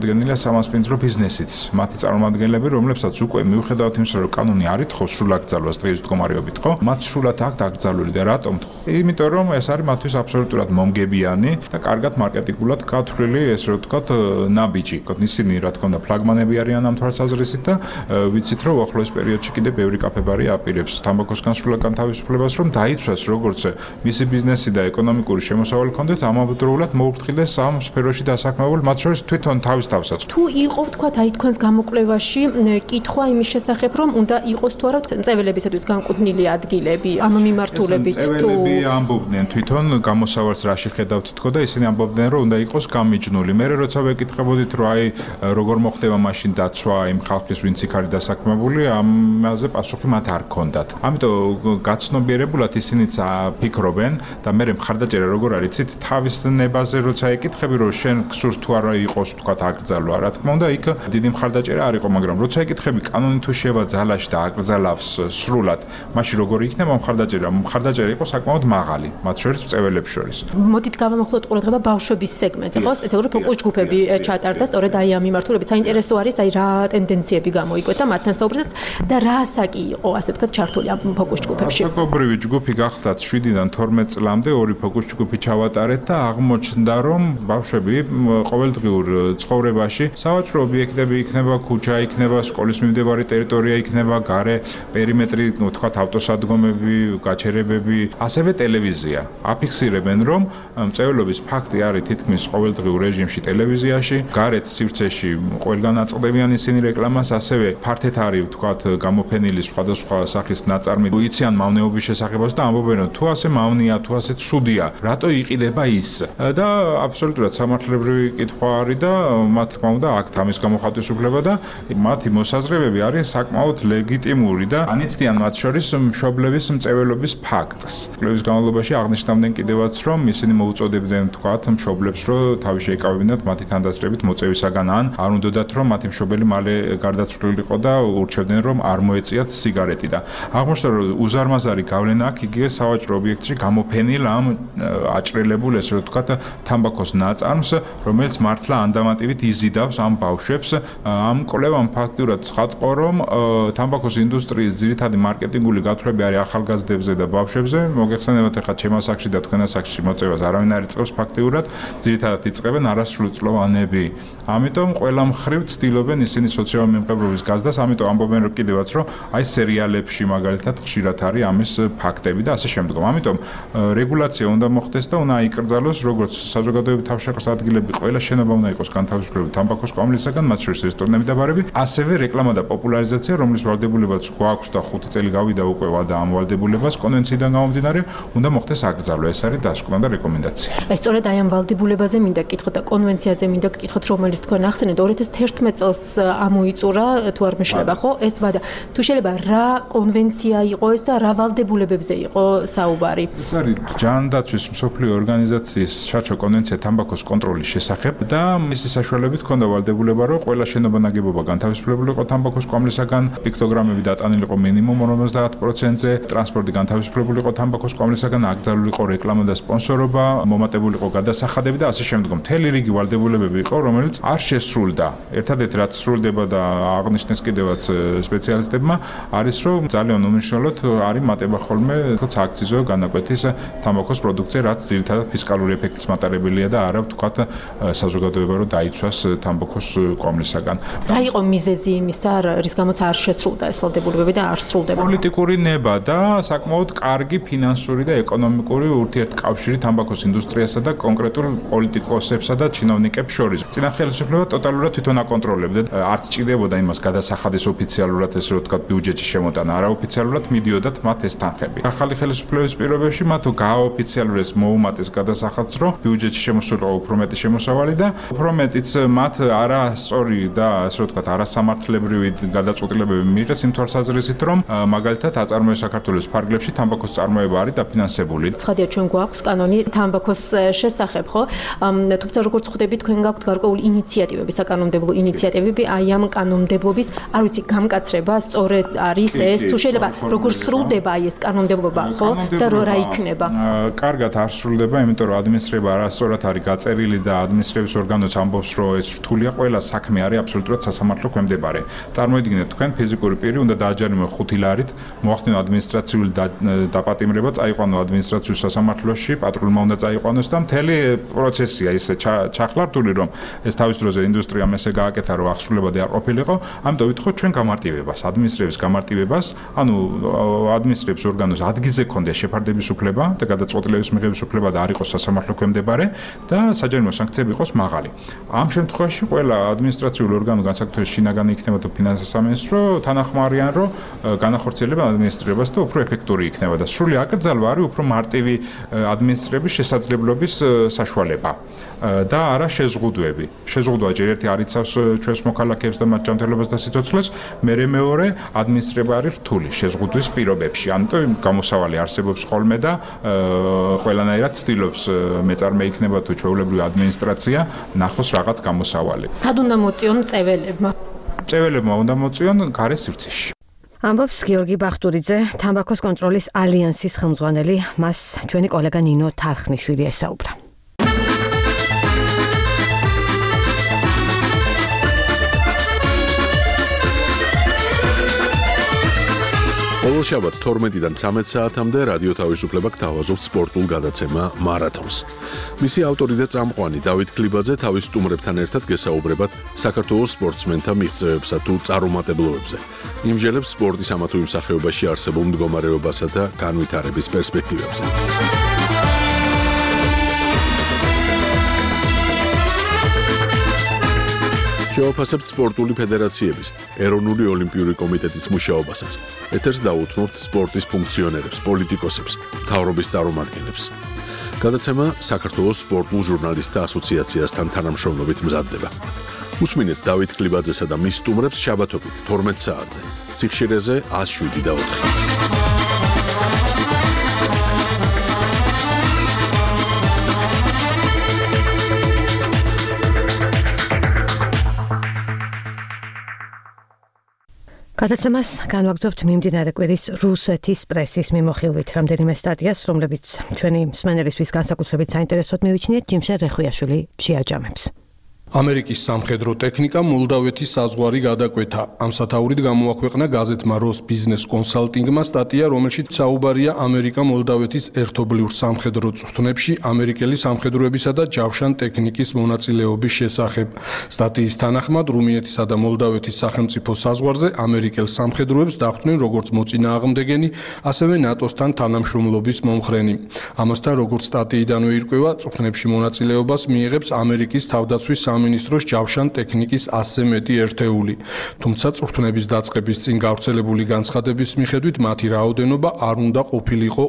სამასპინძრო ბიზნესიც, მათი წარმომადგენლები, რომლებსაც უკვე მიუხედავად იმისა, რომ კანონი არ ითხოვს სრულად აკრძალვას დღის მდგომარეობით, ხო? მათ სრულად აქვთ აკრძალული და რატომ? იმიტომ რომ ეს არის მათთვის აბსოლუტურად მომგებიანი და კარგად მარკეტინგულად გათვლილი, ესე რომ ვთქვათ, ნაბიჯი. ისინი რა თქმა უნდა ფლაგმანები არიან ამ თვალსაზრისით და ვიცით რომ ახლოს პერიოდში კიდე ბევრი კაფებარი აპირებს თამბაქოსგან სრულად განთავისუფლებას, რომ დაიცვას როგორც მისი ბიზნესი და ეკონომიკური შემოსავალი ჰქონდეთ, ამავდროულად მოუფრთხილდეს ამ სფეროში დასაქმებულ, მათ შორის თვითონ თავის თავსაც. თუ იყო ვთქვათ, აი თქვენს გამოკვლევაში კითხვა იმის შესახებ, რომ უნდა იყოს თუ არა მწეველებისათვის განკუთვნილი ადგილები ამ მიმართულებით თუ მწეველები ამბობდნენ თვითონ გამოსავალს რაში ხედავთ თქო და ისინი ამბობდნენ რომ უნდა იყოს გამიჯნული. მე როცა ვეკითხებოდით რომ აი როგორ მოხდება მაშინ დაცვა იმ ხალხის ვინც იქ არის დასაქმებული, ამაზე პასუხი მათ არ ჰქონდათ. ამიტომ გაცნობიერებულად ისინიც ფიქრობენ და მე მხარდაჭერა როგორ არის იცით თავის ნებაზე როცა ეკითხები რომ შენ გსურს თუ არა იყოს თქვა აკრძალვა, რა თქმა უნდა იქ დიდი მხარდაჭერა არ იყო, მაგრამ როცა ეკითხები კანონი თუ შევა ძალაში და აკრძალავს სრულად, მაშინ როგორ იქნება მხარდაჭერა? მხარდაჭერა იყო საკმაოდ მაღალი, მათ შორის მწეველებს შორის. მოდით გავამახვილოთ ყურადღება ბავშვების სეგმენტზე, ხო? სპეციალური ფოკუს ჯგუფები ჩატარდა სწორედ აი ამ მიმართულებით. საინტერესო არის აი რა ტენდენციები გამოიკვეთა მათთან საუბრისას და რა ასაკი იყო, ასე ვთქვათ, ჩართული ამ ფოკუს ჯგუფებში. ასაკობრივი ჯგუფი გახდათ 7-დან 12 წლამდე, ორი ფოკუს ჯგუფი ჩავატარეთ და აღმოჩნდა, რომ ბავშვები ყოველდღიურ ცხოვრებაში სავაჭრო ობიექტები იქნება, ქუჩა იქნება, სკოლის მიმდებარე ტერიტორია იქნება, გარე პერიმეტრი, ვთქვათ, ავტოსადგომები, გაჩერებები, ასევე ტელევიზია. აფიქსირებენ, რომ მწეველობის ფაქტი არის თითქმის ყოველდღიურ რეჟიმში ტელევიზიაში, გარეთ სივრცეში ყველგან აწყდებიან ისინი რეკლამას, ასევე ფართეთ არის, ვთქვათ, გამოფენილი სხვადასხვა სახის ნაწარმი იციან მავნეობის შესახებაც და ამბობენ, რომ თუ ასე მავნია, თუ ასე ცუდია, რატო იყიდება ის? და აბსოლუტურად სამართლებრივი კითხვა არის და მათ თქმა უნდა აქვთ ამის გამოხატვის უფლება და მათი მოსაზრებები არის საკმაოდ ლეგიტიმური და ანიცდიან მათ შორის მშობლების მწეველობის ფაქტს. კვლევის განმავლობაში აღნიშნავდნენ კიდევაც, რომ ისინი მოუწოდებდნენ თქვათ მშობლებს, რომ თავი შეიკავებინათ მათი თანდასწრებით მოწევისაგან ან არ უნდათ რომ მათი მშობელი მალე გარდაცვლილიყო და ურჩევდნენ რომ არ მოეწიათ სიგარეტი და აღმოჩნდა რომ უზარმაზარი გავლენა აქვს იგივე სავაჭრო ობიექტში გამოფენილ ამ აჭრელებულ ესე რომ თქვათ თამბაქოს ნაწარმს, რომელიც მართლა ანდამატივით იზიდავს ამ ბავშვებს. ამ კვლევამ ფაქტურად ცხადყო, რომ თამბაქოს ინდუსტრიის ძირითადი მარკეტინგული გათვლები არის ახალგაზრდებზე და ბავშვებზე. მოგეხსენებათ ახლა ჩემ ასაკში და თქვენ ასაკში მოწევას არავინ არ იწყებს ფაქტიურად, ძირითადად იწყებენ არასრულწლოვანები. ამიტომ ყველა მხრივ ცდილობენ ისინი სოციალური მიმღებლობის გაზდას, ამიტომ ამბობენ რომ კიდევაც რომ აი სერიალებში მაგალითად ხშირად არის ამის ფაქტები და ასე შემდეგ. ამიტომ რეგულაცია უნდა მოხდეს და უნდა აიკრძალოს როგორც საზოგადოებრივი თავშეყრის ადგილები, ყველა შენობა უნდა იყოს განთავისუფლებული თამბაქოს კვამლისაგან, მათ შორის რესტორნები და ბარები, ასევე რეკლამა და პოპულარიზაცია, რომლის ვალდებულებაც გვაქვს და 5 წელი გავიდა უკვე და ამ ვალდებულებას კონვენციიდან გამომდინარე, უნდა მოხდეს აკრძალვა. ეს არის დასკვნა და რეკომენდაცია. ეს სწორედ აი ამ ვალდებულებაზე მინდა გკითხოთ და კონვენციაზე მინდა გკითხოთ, რომელიც თქვენ ახსენეთ 2011 წელს ამოიწურა, თუ არ მეშლება, ხო? ეს ვადა. თუ შეიძლება რა კონვენცია იყო ეს და რა ვალდებულებებზე იყო საუბარი? ეს არის ჯანდაცვის მსოფლიო ორგანიზაციის შაჩო კონვენცია თამბაქოს კონტროლის შესახებ და მისი საშუალებით ჰქონდა ვალდებულება, რომ ყველა შენობა ნაგებობა განთავისუფლებული იყო თამბაქოს კვამლისაგან, პიქტოგრამები დატანილიყო მინიმუმ 50%-ზე, ტრანსპორტი განთავისუფლებული იყო თამბაქოს კვამლისაგან, აკრძალული იყო რეკლამა და სპონსორობა, მომატებული იყო გადასახადები და ასე შემდეგ. მთელი რიგი ვალდებულებები იყო, რომელიც არ შესრულდა. ერთადერთი რაც სრულდება და აღნიშნეს კიდევაც სპეციალისტებმა, არის რომ ძალიან უმნიშვნელოდ არის მატება ხოლმე სააქციზო განაკვეთის თამბაქოს პროდუქცია, რაც ძირითადად ფისკალური ეფექტის მატარებელია და არა ვთქვათ საზოგადოება რომ დაიცვას თამბაქოს კვამლისაგან. რა იყო მიზეზი იმისა, რის გამოც არ შესრულდა ეს ვალდებულებები და არ სრულდება? პოლიტიკური ნება და საკმაოდ კარგი ფინანსური და ეკონომიკური ურთიერთკავშირი თამბაქოს ინდუსტრიასა და კონკრეტულ პოლიტიკოსებსა და ჩინოვნიკებს შორის. წინა ხელისუფლება ტოტალურად თვითონ აკონტროლებდა. არც ჭირდებოდა იმას გადასახადის ოფიციალურად ესე რომ ვთქვათ ბიუჯეტში შემოტანა, არაოფიციალურად მიდიოდათ მათ ეს თანხები. ახალი ხელისუფლების პირობებში მათ გააოფიციალურეს მოუმატეს გადასახადს, რომ ბიუჯეტში შემოსულიყო უფრო მეტი შემოსავალი და უფრო მეტიც მათ არასწორი და ასე რომ ვთქვათ არასამართლებრივი გადაწყვეტილებები მიიღეს იმ თვალსაზრისით, რომ მაგალითად აწარმოეს საქართველოს ფარგლებში თამბაქოს წარმოება არის დაფინანსებული. ცხადია ჩვენ გვაქვს კანონი თამბაქოს შესახებ, ხო? თუმცა როგორც ხვდები, თქვენ გაქვთ გარკვეული ინიციატივები, საკანონმდებლო ინიციატივები, აი ამ კანონმდებლობის, არ ვიცი, გამკაცრება სწორედ არის ეს, თუ შეიძლება როგორ სრულდება აი ეს კანონმდებლობა, ხო? და რა იქნება? კარგად არ სრულდება, იმიტომ რომ ადმინისტრება არასწორად არის გაწერილი და ადმინისტრების ორგანოც ამბობს, რომ ეს რთული რთულია, ყველა საქმე არის აბსოლუტურად სასამართლო ქვემდებარე. წარმოიდგინეთ თქვენ ფიზიკური პირი უნდა დააჯარიმო 5 ლარით, მოახდინო ადმინისტრაციული დაპატიმრება, წაიყვანო ადმინისტრაციულ სასამართლოში, პატრულმა უნდა წაიყვანოს და მთელი პროცესია ისე ჩახლართული, რომ ეს თავის დროზე ინდუსტრიამ ესე გააკეთა, რომ აღსრულებადი არ ყოფილიყო, ამიტომ ვითხოვთ ჩვენ გამარტივებას, ადმინისტრების გამარტივებას, ანუ ადმინისტრების ორგანოს ადგილზე ქონდეს შეფარდების უფლება და გადაწყვეტილების მიღების უფლება და არ იყოს სასამართლო ქვემდებარე და საჯარიმო სანქციები იყოს მაღალი. ამ შემთხვევაში ყველა ადმინისტრაციული ორგანო განსაკუთრებით შინაგანი იქნება თუ ფინანსთა სამინისტრო თანახმარიან, რომ განახორციელება ადმინისტრირებას და უფრო ეფექტური იქნება და სრული აკრძალვა არის უფრო მარტივი ადმინისტრების შესაძლებლობის საშუალება და არა შეზღუდვები. შეზღუდვა ჯერ ერთი არ იცავს ჩვენს მოქალაქეებს და მათ ჯანმრთელობას და სიცოცხლეს, მეორე ადმინისტრება არის რთული შეზღუდვის პირობებში. ამიტომ გამოსავალი არსებობს ხოლმე და ყველანაირად ცდილობს მეწარმე იქნება თუ ჩვეულებრივი ადმინისტრაცია ნახოს რაღაც გამოსავალი. სად უნდა მოწიონ წეველებმა? წეველებმა უნდა მოწიონ გარე სივრცეში. ამბობს გიორგი ბახტურიძე, თამბაქოს კონტროლის ალიანსის ხელმძღვანელი, მას ჩვენი კოლეგა ნინო თარხნიშვილი ესაუბრა. ყოველ შაბათს 12-დან 13 საათამდე რადიო თავისუფლება გთავაზობთ სპორტულ გადაცემა მარათონს. მისი ავტორი და წამყვანი დავით ქლიბაძე თავის სტუმრებთან ერთად გესაუბრებათ საქართველოს სპორტსმენთა მიღწევებსა თუ წარუმატებლობებზე. იმჟელებს სპორტის ამა თუ იმ სახეობაში არსებულ მდგომარეობასა და განვითარების პერსპექტივებზე. შევაფასებთ სპორტული ფედერაციების, ეროვნული ოლიმპიური კომიტეტის მუშაობასაც. ეთერს დაუთმობთ სპორტის ფუნქციონერებს, პოლიტიკოსებს, მთავრობის წარმომადგენლებს. გადაცემა საქართველოს სპორტულ ჟურნალისტთა ასოციაციასთან თანამშრომლობით მზადდება. უსმინეთ დავით ქლიბაძესა და მის სტუმრებს შაბათობით 12 საათზე. სიხშირეზე 107.4. გადაცემას განვაგრძობთ მიმდინარე კვირის რუსეთის პრესის მიმოხილვით რამდენიმე სტატიას, რომლებიც ჩვენი მსმენელისთვის განსაკუთრებით საინტერესოდ მივიჩნიეთ, ჯიმშე რეხუიაშვილი შეაჯამებს. ამერიკის სამხედრო ტექნიკა მოლდავეთის საზღვარი გადაკვეთა. ამ სათაურით გამოაქვეყნა გაზეთმა როს ბიზნეს კონსალტინგმა სტატია, რომელშიც საუბარია ამერიკა-მოლდავეთის ერთობლივ სამხედრო წვრთნებში ამერიკელი სამხედროებისა და ჯავშან ტექნიკის მონაწილეობის შესახებ. სტატიის თანახმად, რუმინეთისა და მოლდავეთის სახელმწიფო საზღვარზე ამერიკელ სამხედროებს დახვდნენ როგორც მოწინააღმდეგენი, ასევე ნატოსთან თანამშრომლობის მომხრენი. ამასთან, როგორც სტატიიდანვე ირკვევა, წვრთნებში მონაწილეობას მიიღებს ამერიკის თავდაცვის სამინისტროს ჯავშან ტექნიკის 100-ზე მეტი ერთეული. თუმცა წვრთნების დაწყების წინ გავრცელებული განცხადების მიხედვით მათი რაოდენობა არ უნდა ყოფილიყო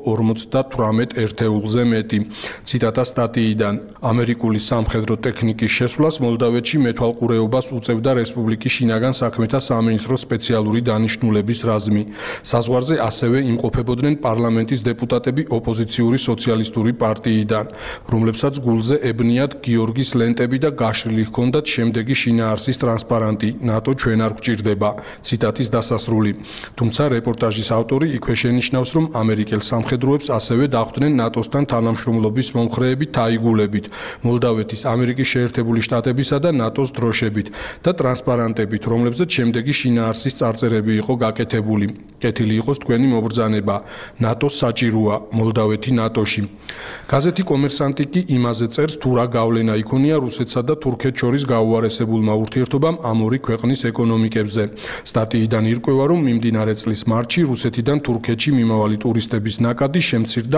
58 ერთეულზე მეტი. ციტატა სტატიიდან: ამერიკული სამხედრო ტექნიკის შესვლას მოლდავეთში მეთვალყურეობას უწევდა რესპუბლიკის შინაგან საქმეთა სამინისტროს სპეციალური დანიშნულების რაზმი. საზღვარზე ასევე იმყოფებოდნენ პარლამენტის დეპუტატები ოპოზიციური სოციალისტური პარტიიდან, რომლებსაც გულზე ებნიათ გიორგის ლენტები და გაშლილი ჰქონდათ შემდეგი შინაარსის ტრანსპარანტი ნატო ჩვენ არ გვჭირდება. ციტატის დასასრული. თუმცა რეპორტაჟის ავტორი იქვე შენიშნავს, რომ ამერიკელ სამხედროებს ასევე დახვდნენ ნატოსთან თანამშრომლობის მომხრეებით თაიგულებით, მოლდავეთის ამერიკის შეერთებული შტატებისა და ნატოს დროშებით და ტრანსპარანტებით, რომლებზეც შემდეგი შინაარსის წარწერები იყო გაკეთებული. კეთილი იყოს თქვენი მობრძანება. ნატო საჭიროა, მოლდავეთი ნატოში. გაზეთი კომერსანტი კი იმაზე წერს, თუ რა გავლენა იქონია რუსეთსა და თურქეთს შორის გაუარესებულმა ურთიერთობამ ამ ორი ქვეყნის ეკონომიკებზე. სტატიიდან ირკვევა, რომ მიმდინარე წლის მარტში რუსეთიდან თურქეთში მიმავალი ტურისტების ნაკადი შემცირდა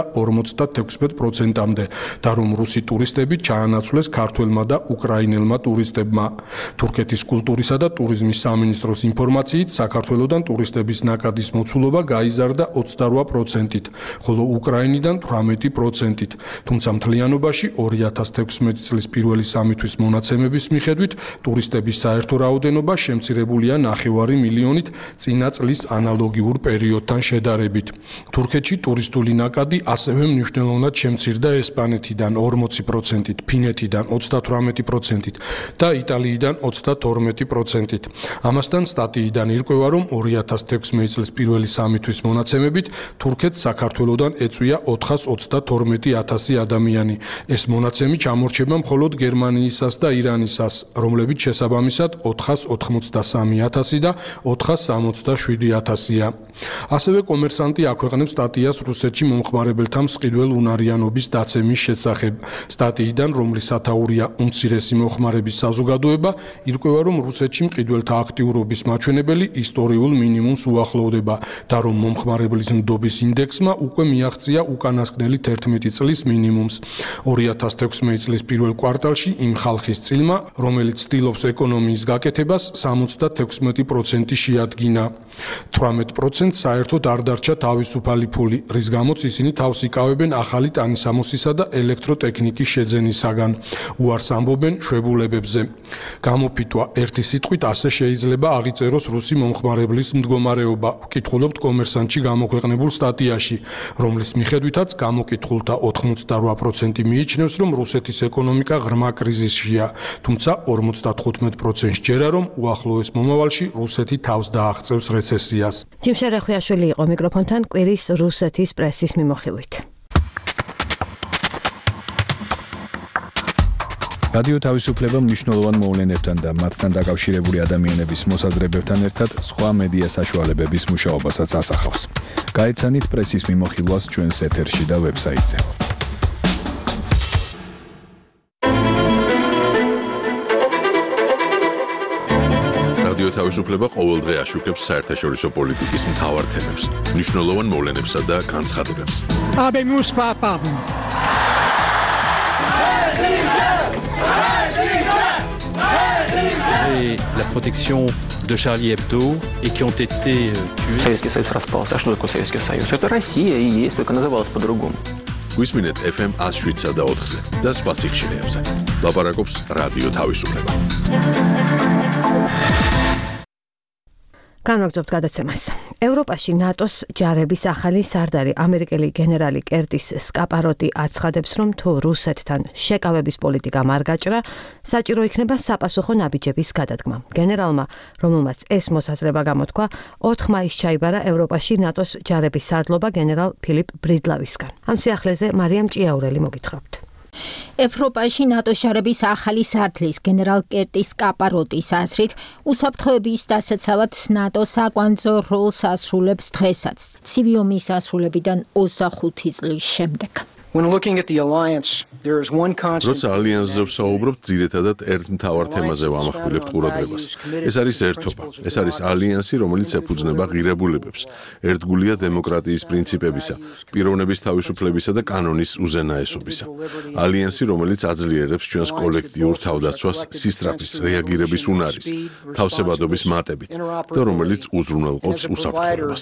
56%-მდე და რომ რუსი ტურისტები ჩაანაცვლეს ქართველმა და უკრაინელმა ტურისტებმა. თურქეთის კულტურისა და ტურიზმის სამინისტროს ინფორმაციით, საქართველოდან ტურისტების ნაკადის მოცულობა გაიზარდა 28%-ით, ხოლო უკრაინიდან 18%-ით. თუმცა მთლიანობაში 2016 წლის პირველი 3 თვის მონაცემების მიხედვით ტურისტების საერთო რაოდენობა შემცირებულია 9 მილიონით წინა წლის ანალოგიურ პერიოდთან შედარებით. თურქეთში ტურისტული ნაკადი ასევე მნიშვნელოვნად შემცირდა ესპანეთიდან 40%-ით, ფინეთიდან 38%-ით და იტალიიდან 32%-ით. ამასთან სტატიიდან ირკვევა, რომ 2016 წლის პირველი 3 თვის მონაცემებით თურქეთს საქართველოდან ეწვია 422,000 ადამიანი. ეს მონაცემი ჩამორჩება მხოლოდ გერმანიისას და ირანისას, რომლებიც შესაბამისად 483,000 და 467,000-ია. ასევე კომერსანტი აქვეყნებს სტატიას რუსეთში მომხმარებელთა მსყიდველ უნარიანობის დაცემის შესახებ. სტატიიდან, რომლის სათაურია უმცირესი მომხმარების საზოგადოება, ირკვევა, რომ რუსეთში მყიდველთა აქტიურობის მაჩვენებელი ისტორიულ მინიმუმს უახლოვდება და რომ მომხმარებლის ნდობის ინდექსმა უკვე მიაღწია უკანასკნელი 11 წლის მინიმუმს. 2016 წლის პირველ კვარტალში იმ ხალხის წილმა, რომელიც ცდილობს ეკონომიის გაკეთებას, 76% შეადგინა. 18% საერთოდ არ დარჩა თავისუფალი ფული, რის გამოც ისინი თავს იკავებენ ახალი ტანისამოსისა და ელექტროტექნიკის შეძენისაგან. უარს ამბობენ შვებულებებზე. გამოფიტვა ერთი სიტყვით ასე შეიძლება აღიწეროს რუსი მომხმარებლის მდგომარეობა, ვკითხულობთ კომერსანტში გამოქვეყნებულ სტატიაში, რომლის მიხედვითაც გამოკითხულთა 88% მიიჩნევს, რომ რუსეთის ეკონომიკა ღრმა კრიზისშია, თუმცა 55% სჯერა, რომ უახლოეს მომავალში რუსეთი თავს დააღწევს რეცესიას. თიმშა რახვიაშვილი იყო მიკროფონთან კვირის რუსეთის პრესის მიმოხილვით. რადიო თავისუფლება მნიშვნელოვან მოვლენებთან და მათთან დაკავშირებული ადამიანების მოსაზრებებთან ერთად სხვა მედია საშუალებების მუშაობასაც ასახავს. გაეცანით პრესის მიმოხილვას ჩვენს ეთერში და ვებსაიტზე. რადიო თავისუფლება ყოველდღე აშუქებს საერთაშორისო პოლიტიკის მთავარ თემებს, მნიშვნელოვან მოვლენებსა და განცხადებებს. Et la protection de Charlie Hebdo et qui ont été tués. Советский Союз распался. А что такое Советский Союз? Это Россия и есть, только называлась по-другому. გვისმინეთ FM 107 და 4-ზე და სხვა სიხშირეებზე. ლაპარაკობს რადიო თავისუფლება. განვაგრძობთ გადაცემას. ევროპაში ნატოს ჯარების ახალი სარდალი ამერიკელი გენერალი კერტის სკაპაროტი აცხადებს, რომ თუ რუსეთთან შეკავების პოლიტიკა არ გაჭრა, საჭირო იქნება საპასუხო ნაბიჯების გადადგმა. გენერალმა, რომელმაც ეს მოსაზრება გამოთქვა, 4 მაისს ჩაიბარა ევროპაში ნატოს ჯარების სარდლობა გენერალ ფილიპ ბრიდლავისგან. ამ სიახლეზე მარიამ ჭიაურელი მოგითხრობთ. ევროპაში ნატოს ჯარების ახალი სარდლის გენერალ კერტის სკაპაროტის აზრით, უსაფრთხოების დასაცავად ნატო საკვანძო როლს ასრულებს დღესაც, ცივი ომის ასრულებიდან 25 წლის შემდეგ. When looking at the alliance, there is one constant. როცა ალიანსზე ვსაუბრობთ, ძირითადად ერთ მთავარ თემაზე ვამახვილებთ ყურადღებას. ეს არის ერთობა. ეს არის ალიანსი, რომელიც ეფუძნება ღირებულებებს. ერთგულია დემოკრატიის პრინციპებისა, პიროვნების თავისუფლებისა და კანონის უზენაესობისა. ალიანსი, რომელიც აძლიერებს ჩვენს კოლექტიურ თავდაცვას სისწრაფის, რეაგირების უნარის, თავსებადობის მატებით და რომელიც უზრუნველყოფს უსაფრთხოებას.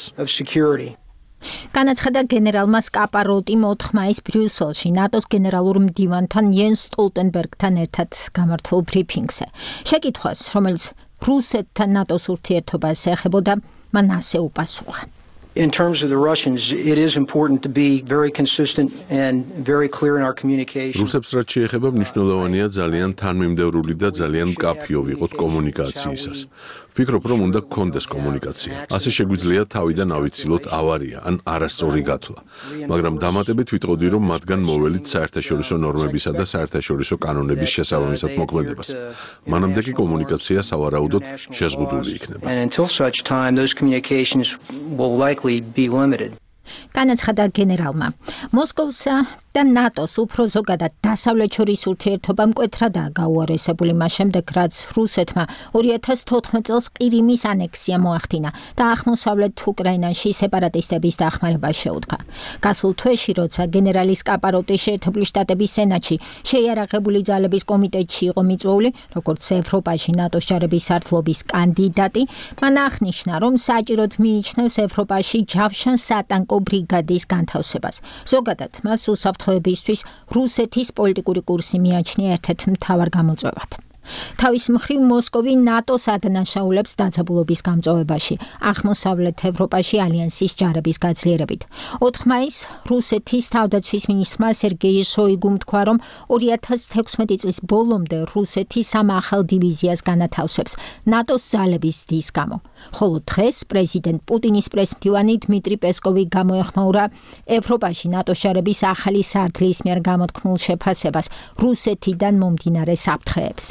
განაცხადა გენერალმა სკაპაროტიმ 4 მაისს ბრიუსელში ნატოს გენერალურ მდივანთან იენს სტოლტენბერგთან ერთად გამართულ ბრიფინგზე. შეკითხვას, რომელიც რუსეთთან ნატოს ურთიერთობას ეხებოდა, მან ასე უპასუხა. In terms of the Russians, it is important to be very consistent and very clear in our communication. რუსებს რაც შეეხება მნიშვნელოვანია ძალიან თანმიმდევრული და ძალიან მკაფიო ვიყოთ კომუნიკაციისას. ვფიქრობ, რომ უნდა გქონდეს კომუნიკაცია. ასე შეგვიძლია თავიდან ავიცილოთ ავარია ან არასწორი გათვლა. მაგრამ დამატებით ვიტყოდი, რომ მათგან მოველით საერთაშორისო ნორმებისა და საერთაშორისო კანონების შესაბამისად მოქმედებას. მანამდე კი კომუნიკაცია სავარაუდოდ შეზღუდული იქნება. And until such time, those communications will likely be limited. განაცხადა გენერალმა. მოსკოვსა და ნატოს უფრო ზოგადად დასავლეთ შორის ურთიერთობა მკვეთრადაა გაუარესებული მას შემდეგ, რაც რუსეთმა 2014 წელს ყირიმის ანექსია მოახდინა და აღმოსავლეთ უკრაინაში სეპარატისტების დახმარება შეუდგა. გასულ თვეში, როცა გენერალი სკაპაროტი შეერთებული შტატების სენატში შეიარაღებული ძალების კომიტეტში იყო მიწვეული, როგორც ევროპაში ნატოს ჯარების სარდლობის კანდიდატი, მან აღნიშნა, რომ საჭიროდ მიიჩნევს ევროპაში ჯავშან სატანკო ბრიგადის განთავსებას. ზოგადად, მას უსაფრთხოებისთვის რუსეთის პოლიტიკური კურსი მიაჩნია ერთ-ერთ მთავარ გამოწვევად. თავის მხრივ მოსკოვი ნატოს ადანაშაულებს დაძაბულობის გამწვავებაში, აღმოსავლეთ ევროპაში ალიანსის ჯარების გაძლიერებით. 4 მაისს რუსეთის თავდაცვის მინისტრმა სერგეი შოიგუმ თქვა, რომ 2016 წლის ბოლომდე რუსეთი 3 ახალ დივიზიას განათავსებს ნატოს ძალების ზრდის გამო. ხოლო დღეს პრეზიდენტ პუტინის პრესმდივანი დმიტრი პესკოვი გამოეხმაურა ევროპაში ნატოს ჯარების ახალი სარდლის მიერ გამოთქმულ შეფასებას რუსეთიდან მომდინარე საფრთხეებზე.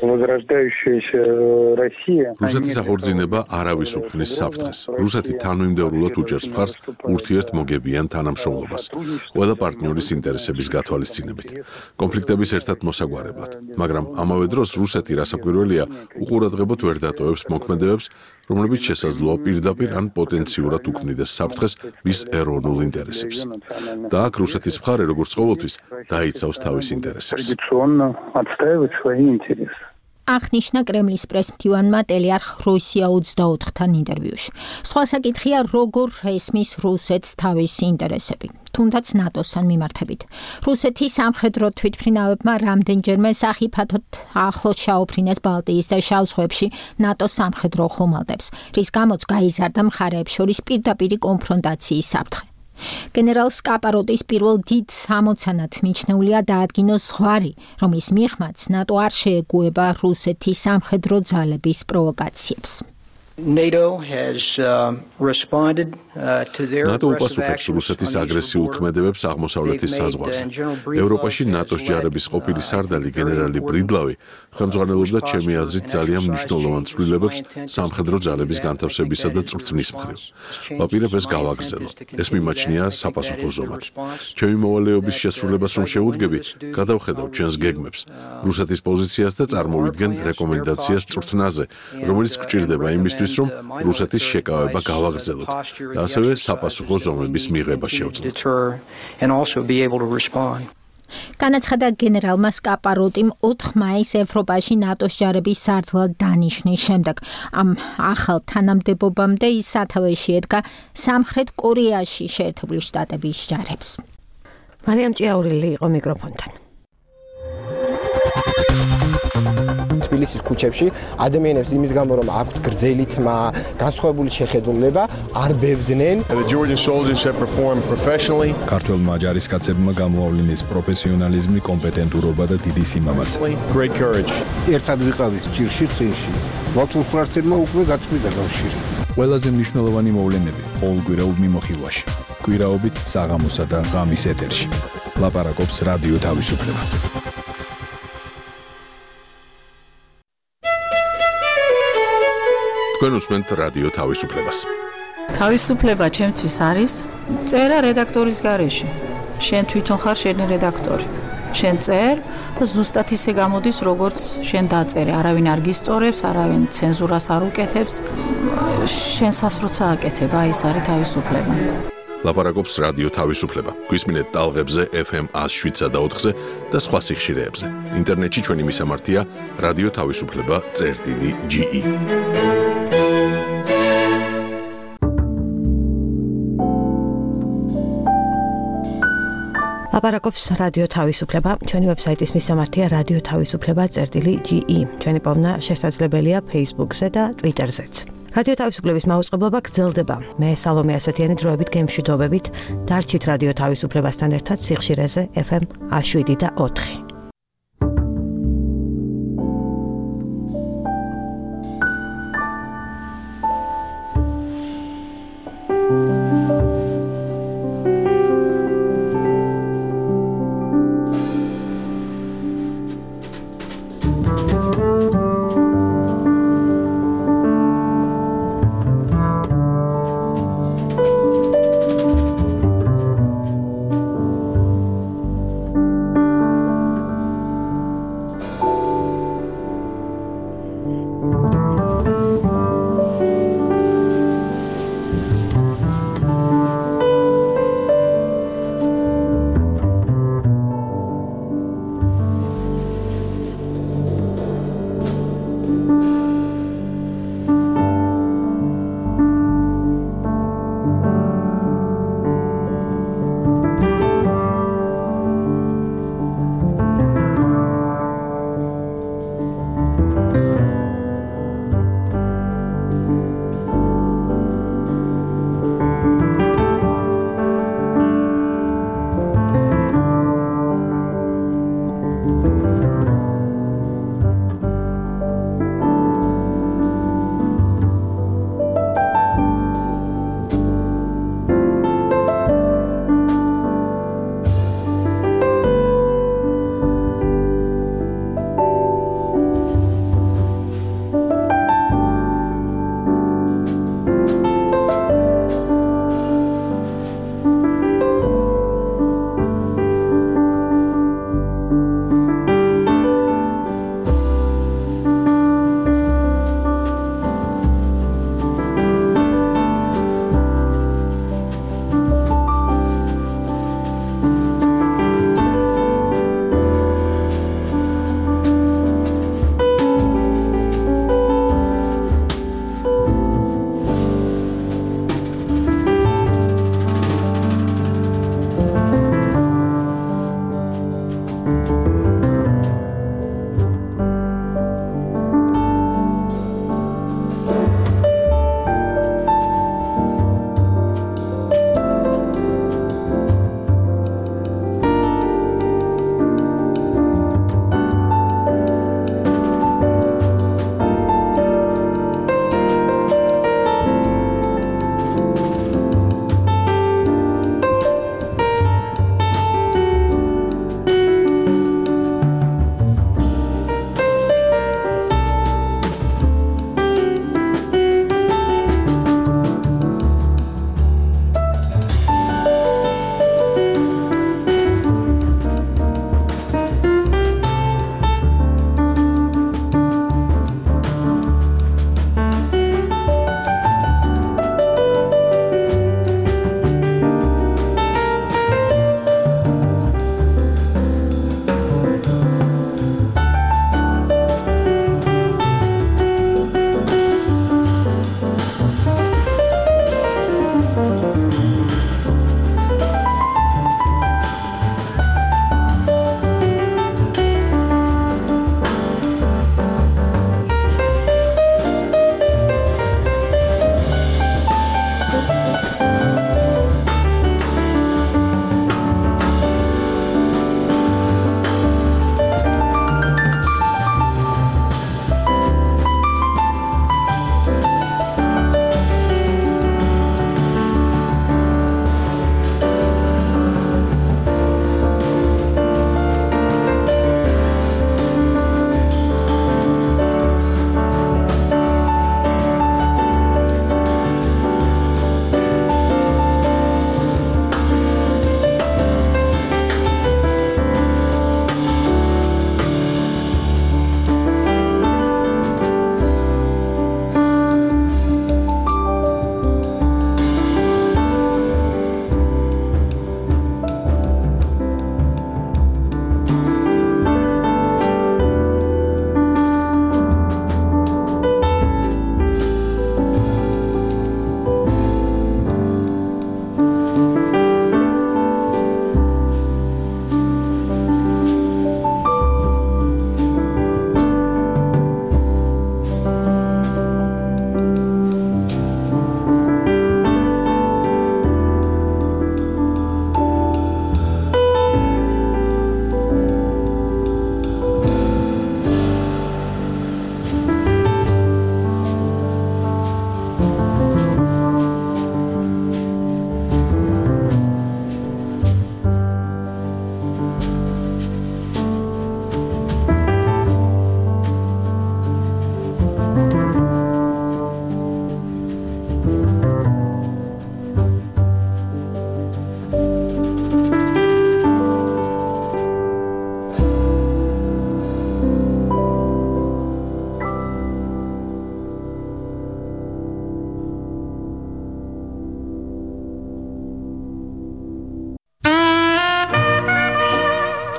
возрождающаяся Россия. რუსეთის აღორძინება არავის უქმნის საფრთხეს. რუსეთი თანმიმდევრულად უჭერს მხარს ურთიერთმოგებიან თანამშრომლობას, ყველა პარტნიორის ინტერესების გათვალისწინებით, კონფლიქტების ერთად მოსაგვარებლად. მაგრამ ამავე დროს რუსეთი რასაკვირველია უყურადღებოდ ვერ დატოვებს მოქმედებებს, რომლებიც შესაძლოა პირდაპირ ან პოტენციურად უქმნიდეს საფრთხეს მის ეროვნულ ინტერესებს. და აქ რუსეთის მხარე, როგორც ყოველთვის, დაიცავს თავის ინტერესებს. отстаивать свои интересы. აღნიშნა კრემლის პრესმდივანმა ტელეარხ რუსია 24-თან ინტერვიუში. სხვა საკითხია, როგორ ესმის რუსეთს თავისი ინტერესები, თუნდაც ნატოსთან მიმართებით. რუსეთის სამხედრო თვითმფრინავებმა რამდენჯერმე სახიფათოდ ახლოს ჩაუფრინეს ბალტიის და შავ ზღვებში ნატოს სამხედრო ხომალდებს, რის გამოც გაიზარდა მხარეებს შორის პირდაპირი კონფრონტაციის საფრთხე. გენერალ სკაპაროტის პირველ დიდ ამოცანად მიჩნეულია დაადგინოს ზღვარი, რომლის მიღმაც ნატო არ შეეგუება რუსეთის სამხედრო ძალების პროვოკაციებს. NATO has responded to their ნატო უპასუხებს რუსეთის აგრესიულ ქმედებებს აღმოსავლეთის საზღვარზე. ევროპაში ნატოს ჯარების ყოფილი სარდალი გენერალი ბრიდლავი ხელმძღვანელობდა ჩემი აზრით ძალიან მნიშვნელოვან ცვლილებებს სამხედრო ძალების განთავსებისა და წვრთნის მხრივ. ვაპირებ ეს გავაგრძელო. ეს მიმაჩნია საპასუხო ზომად. ჩემი მოვალეობის შესრულებას რომ შევუდგები, გადავხედავ ჩვენს გეგმებს, რუსეთის პოზიციას და წარმოვიდგენ რეკომენდაციას წვრთნაზე, რომელიც გვჭირდება იმისთვის, რომ რუსეთის შეკავება გავაგრძელოთ და ასევე საპასუხო ზომების მიღება შევძლოთ. განაცხადა გენერალმა სკაპაროტიმ 4 მაისს ევროპაში ნატოს ჯარების სარდლად დანიშნის შემდეგ. ამ ახალ თანამდებობამდე ის სათავეში ედგა სამხრეთ კორეაში შეერთებული შტატების ჯარებს. მარიამ ჭიაურილი იყო მიკროფონთან. თბილისის ქუჩებში ადამიანებს იმის გამო რომ აქვთ გრძელი თმა, განსხვავებული შეხედულება, არ ბევდნენ. The Georgian soldiers have performed professionally. ქართველმა ჯარისკაცებმა გამოავლინეს პროფესიონალიზმი, კომპეტენტურობა და დიდი სიმამაცე. Great courage. ერთად ვიყავით ჭირში წინში. მართლმსვერპლმა უკვე გაწყვიტა კავშირი. ყველაზე მნიშვნელოვანი მოვლენები ყოველკვირეულ მიმოხილვაში. კვირაობით საღამოსა და ღამის ეთერში. ლაპარაკობს რადიო თავისუფლება. თქვენ უსმენთ რადიო თავისუფლებას. თავისუფლება ჩემთვის არის წერა რედაქტორის გარეშე. შენ თვითონ ხარ შენი რედაქტორი. შენ წერ და ზუსტად ისე გამოდის, როგორც შენ დაწერე. არავინ არ გისწორებს, არავინ ცენზურას არ უკეთებს. შენსას როცა აკეთებ, აი ეს არის თავისუფლება. ლაპარაკობს რადიო თავისუფლება. გვისმინეთ ტალღებზე FM 107 და 4-ზე და სხვა სიხშირეებზე. ინტერნეტში ჩვენი მისამართია რადიო თავისუფლება.ge. ლაპარაკობს რადიო თავისუფლება. ჩვენი ვებსაიტის მისამართია radioთავისუფლება.ge. ჩვენი პოვნა შესაძლებელია Facebook-ზე და Twitter-ზეც. რადიო თავისუფლების მაუწყებლობა გრძელდება. მე სალომე ასათიანი დროებით გემშვიდობებით. დარჩით რადიო თავისუფლებასთან ერთად სიხშირეზე FM 107 და 4.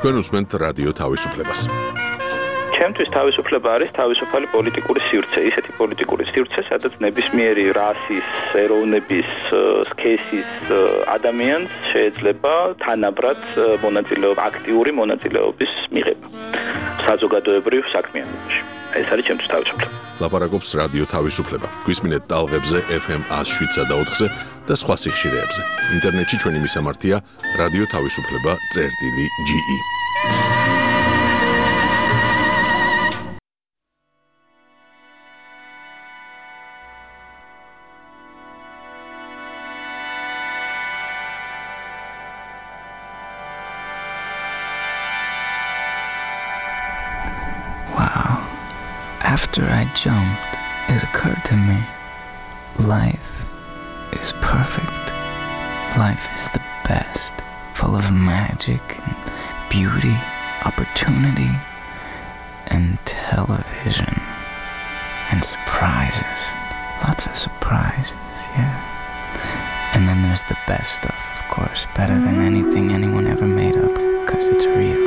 თქვენ უსმენთ რადიო თავისუფლებას. ჩემთვის თავისუფლება არის თავისუფალი პოლიტიკური სივრცე, ისეთი პოლიტიკური სივრცე, სადაც ნებისმიერი რასის, ეროვნების, სქესის ადამიანს შეიძლება თანაბრად მონაწილეობა, აქტიური მონაწილეობის მიღება საზოგადოებრივ საქმიანობაში. ეს არის ჩემთვის თავისუფლება. ლაპარაკობს რადიო თავისუფლება. გვისმინეთ ტალღებზე FM 107.4-ზე და სხვა სიხშირეებზე. ინტერნეტში ჩვენი მისამართია რადიო თავისუფლება.ge. After I jumped, it occurred to me, life is perfect. Life is the best, full of magic and beauty, opportunity, and television, and surprises. Lots of surprises, yeah. And then there's the best stuff, of course, better than anything anyone ever made up, because it's real.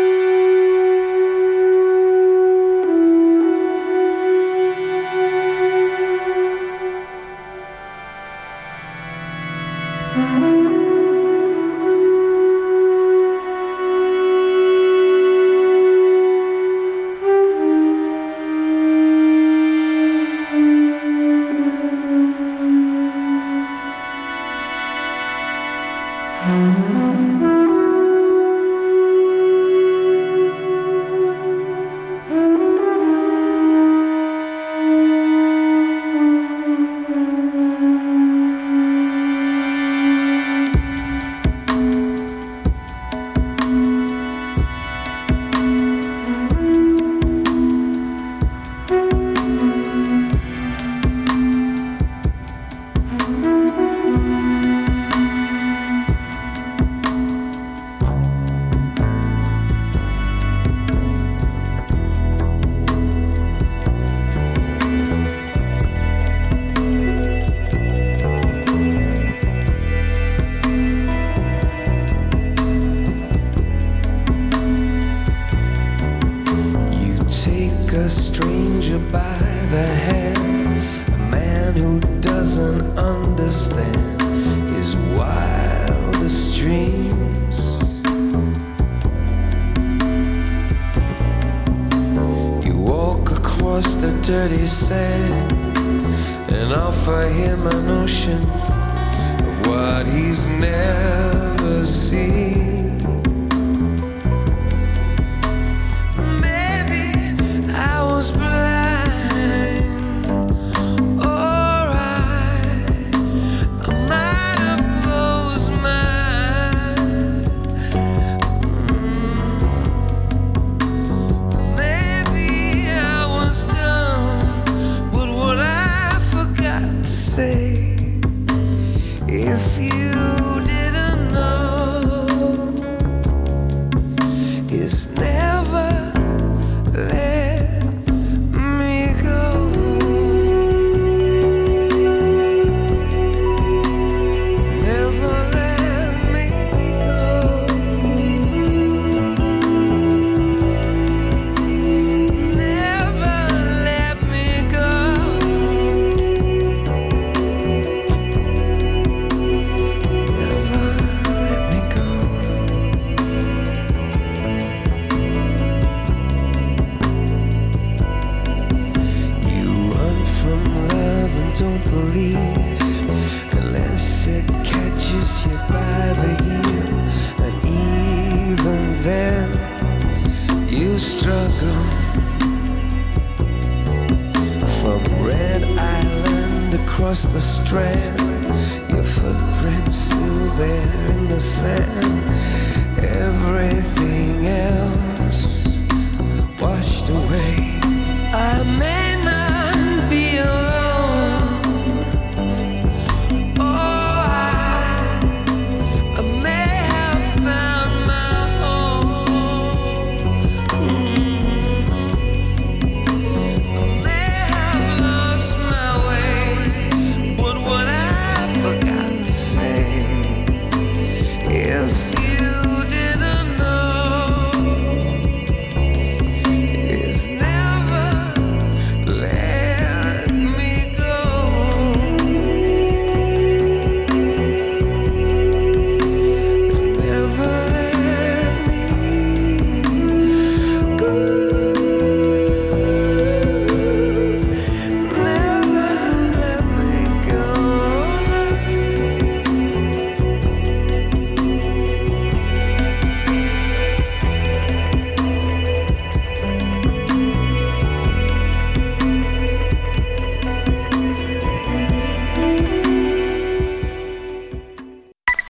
Dirty sand and offer him a notion of what he's never seen. Maybe I was blind, or I might have closed my eyes. Maybe I was done. What I forgot to say, if you didn't know, is never let me go. Never let me go. Never let me go. Don't believe unless it catches you by the heel, and even then you struggle. From Red Island across the Strand, your footprints still there in the sand. Everything else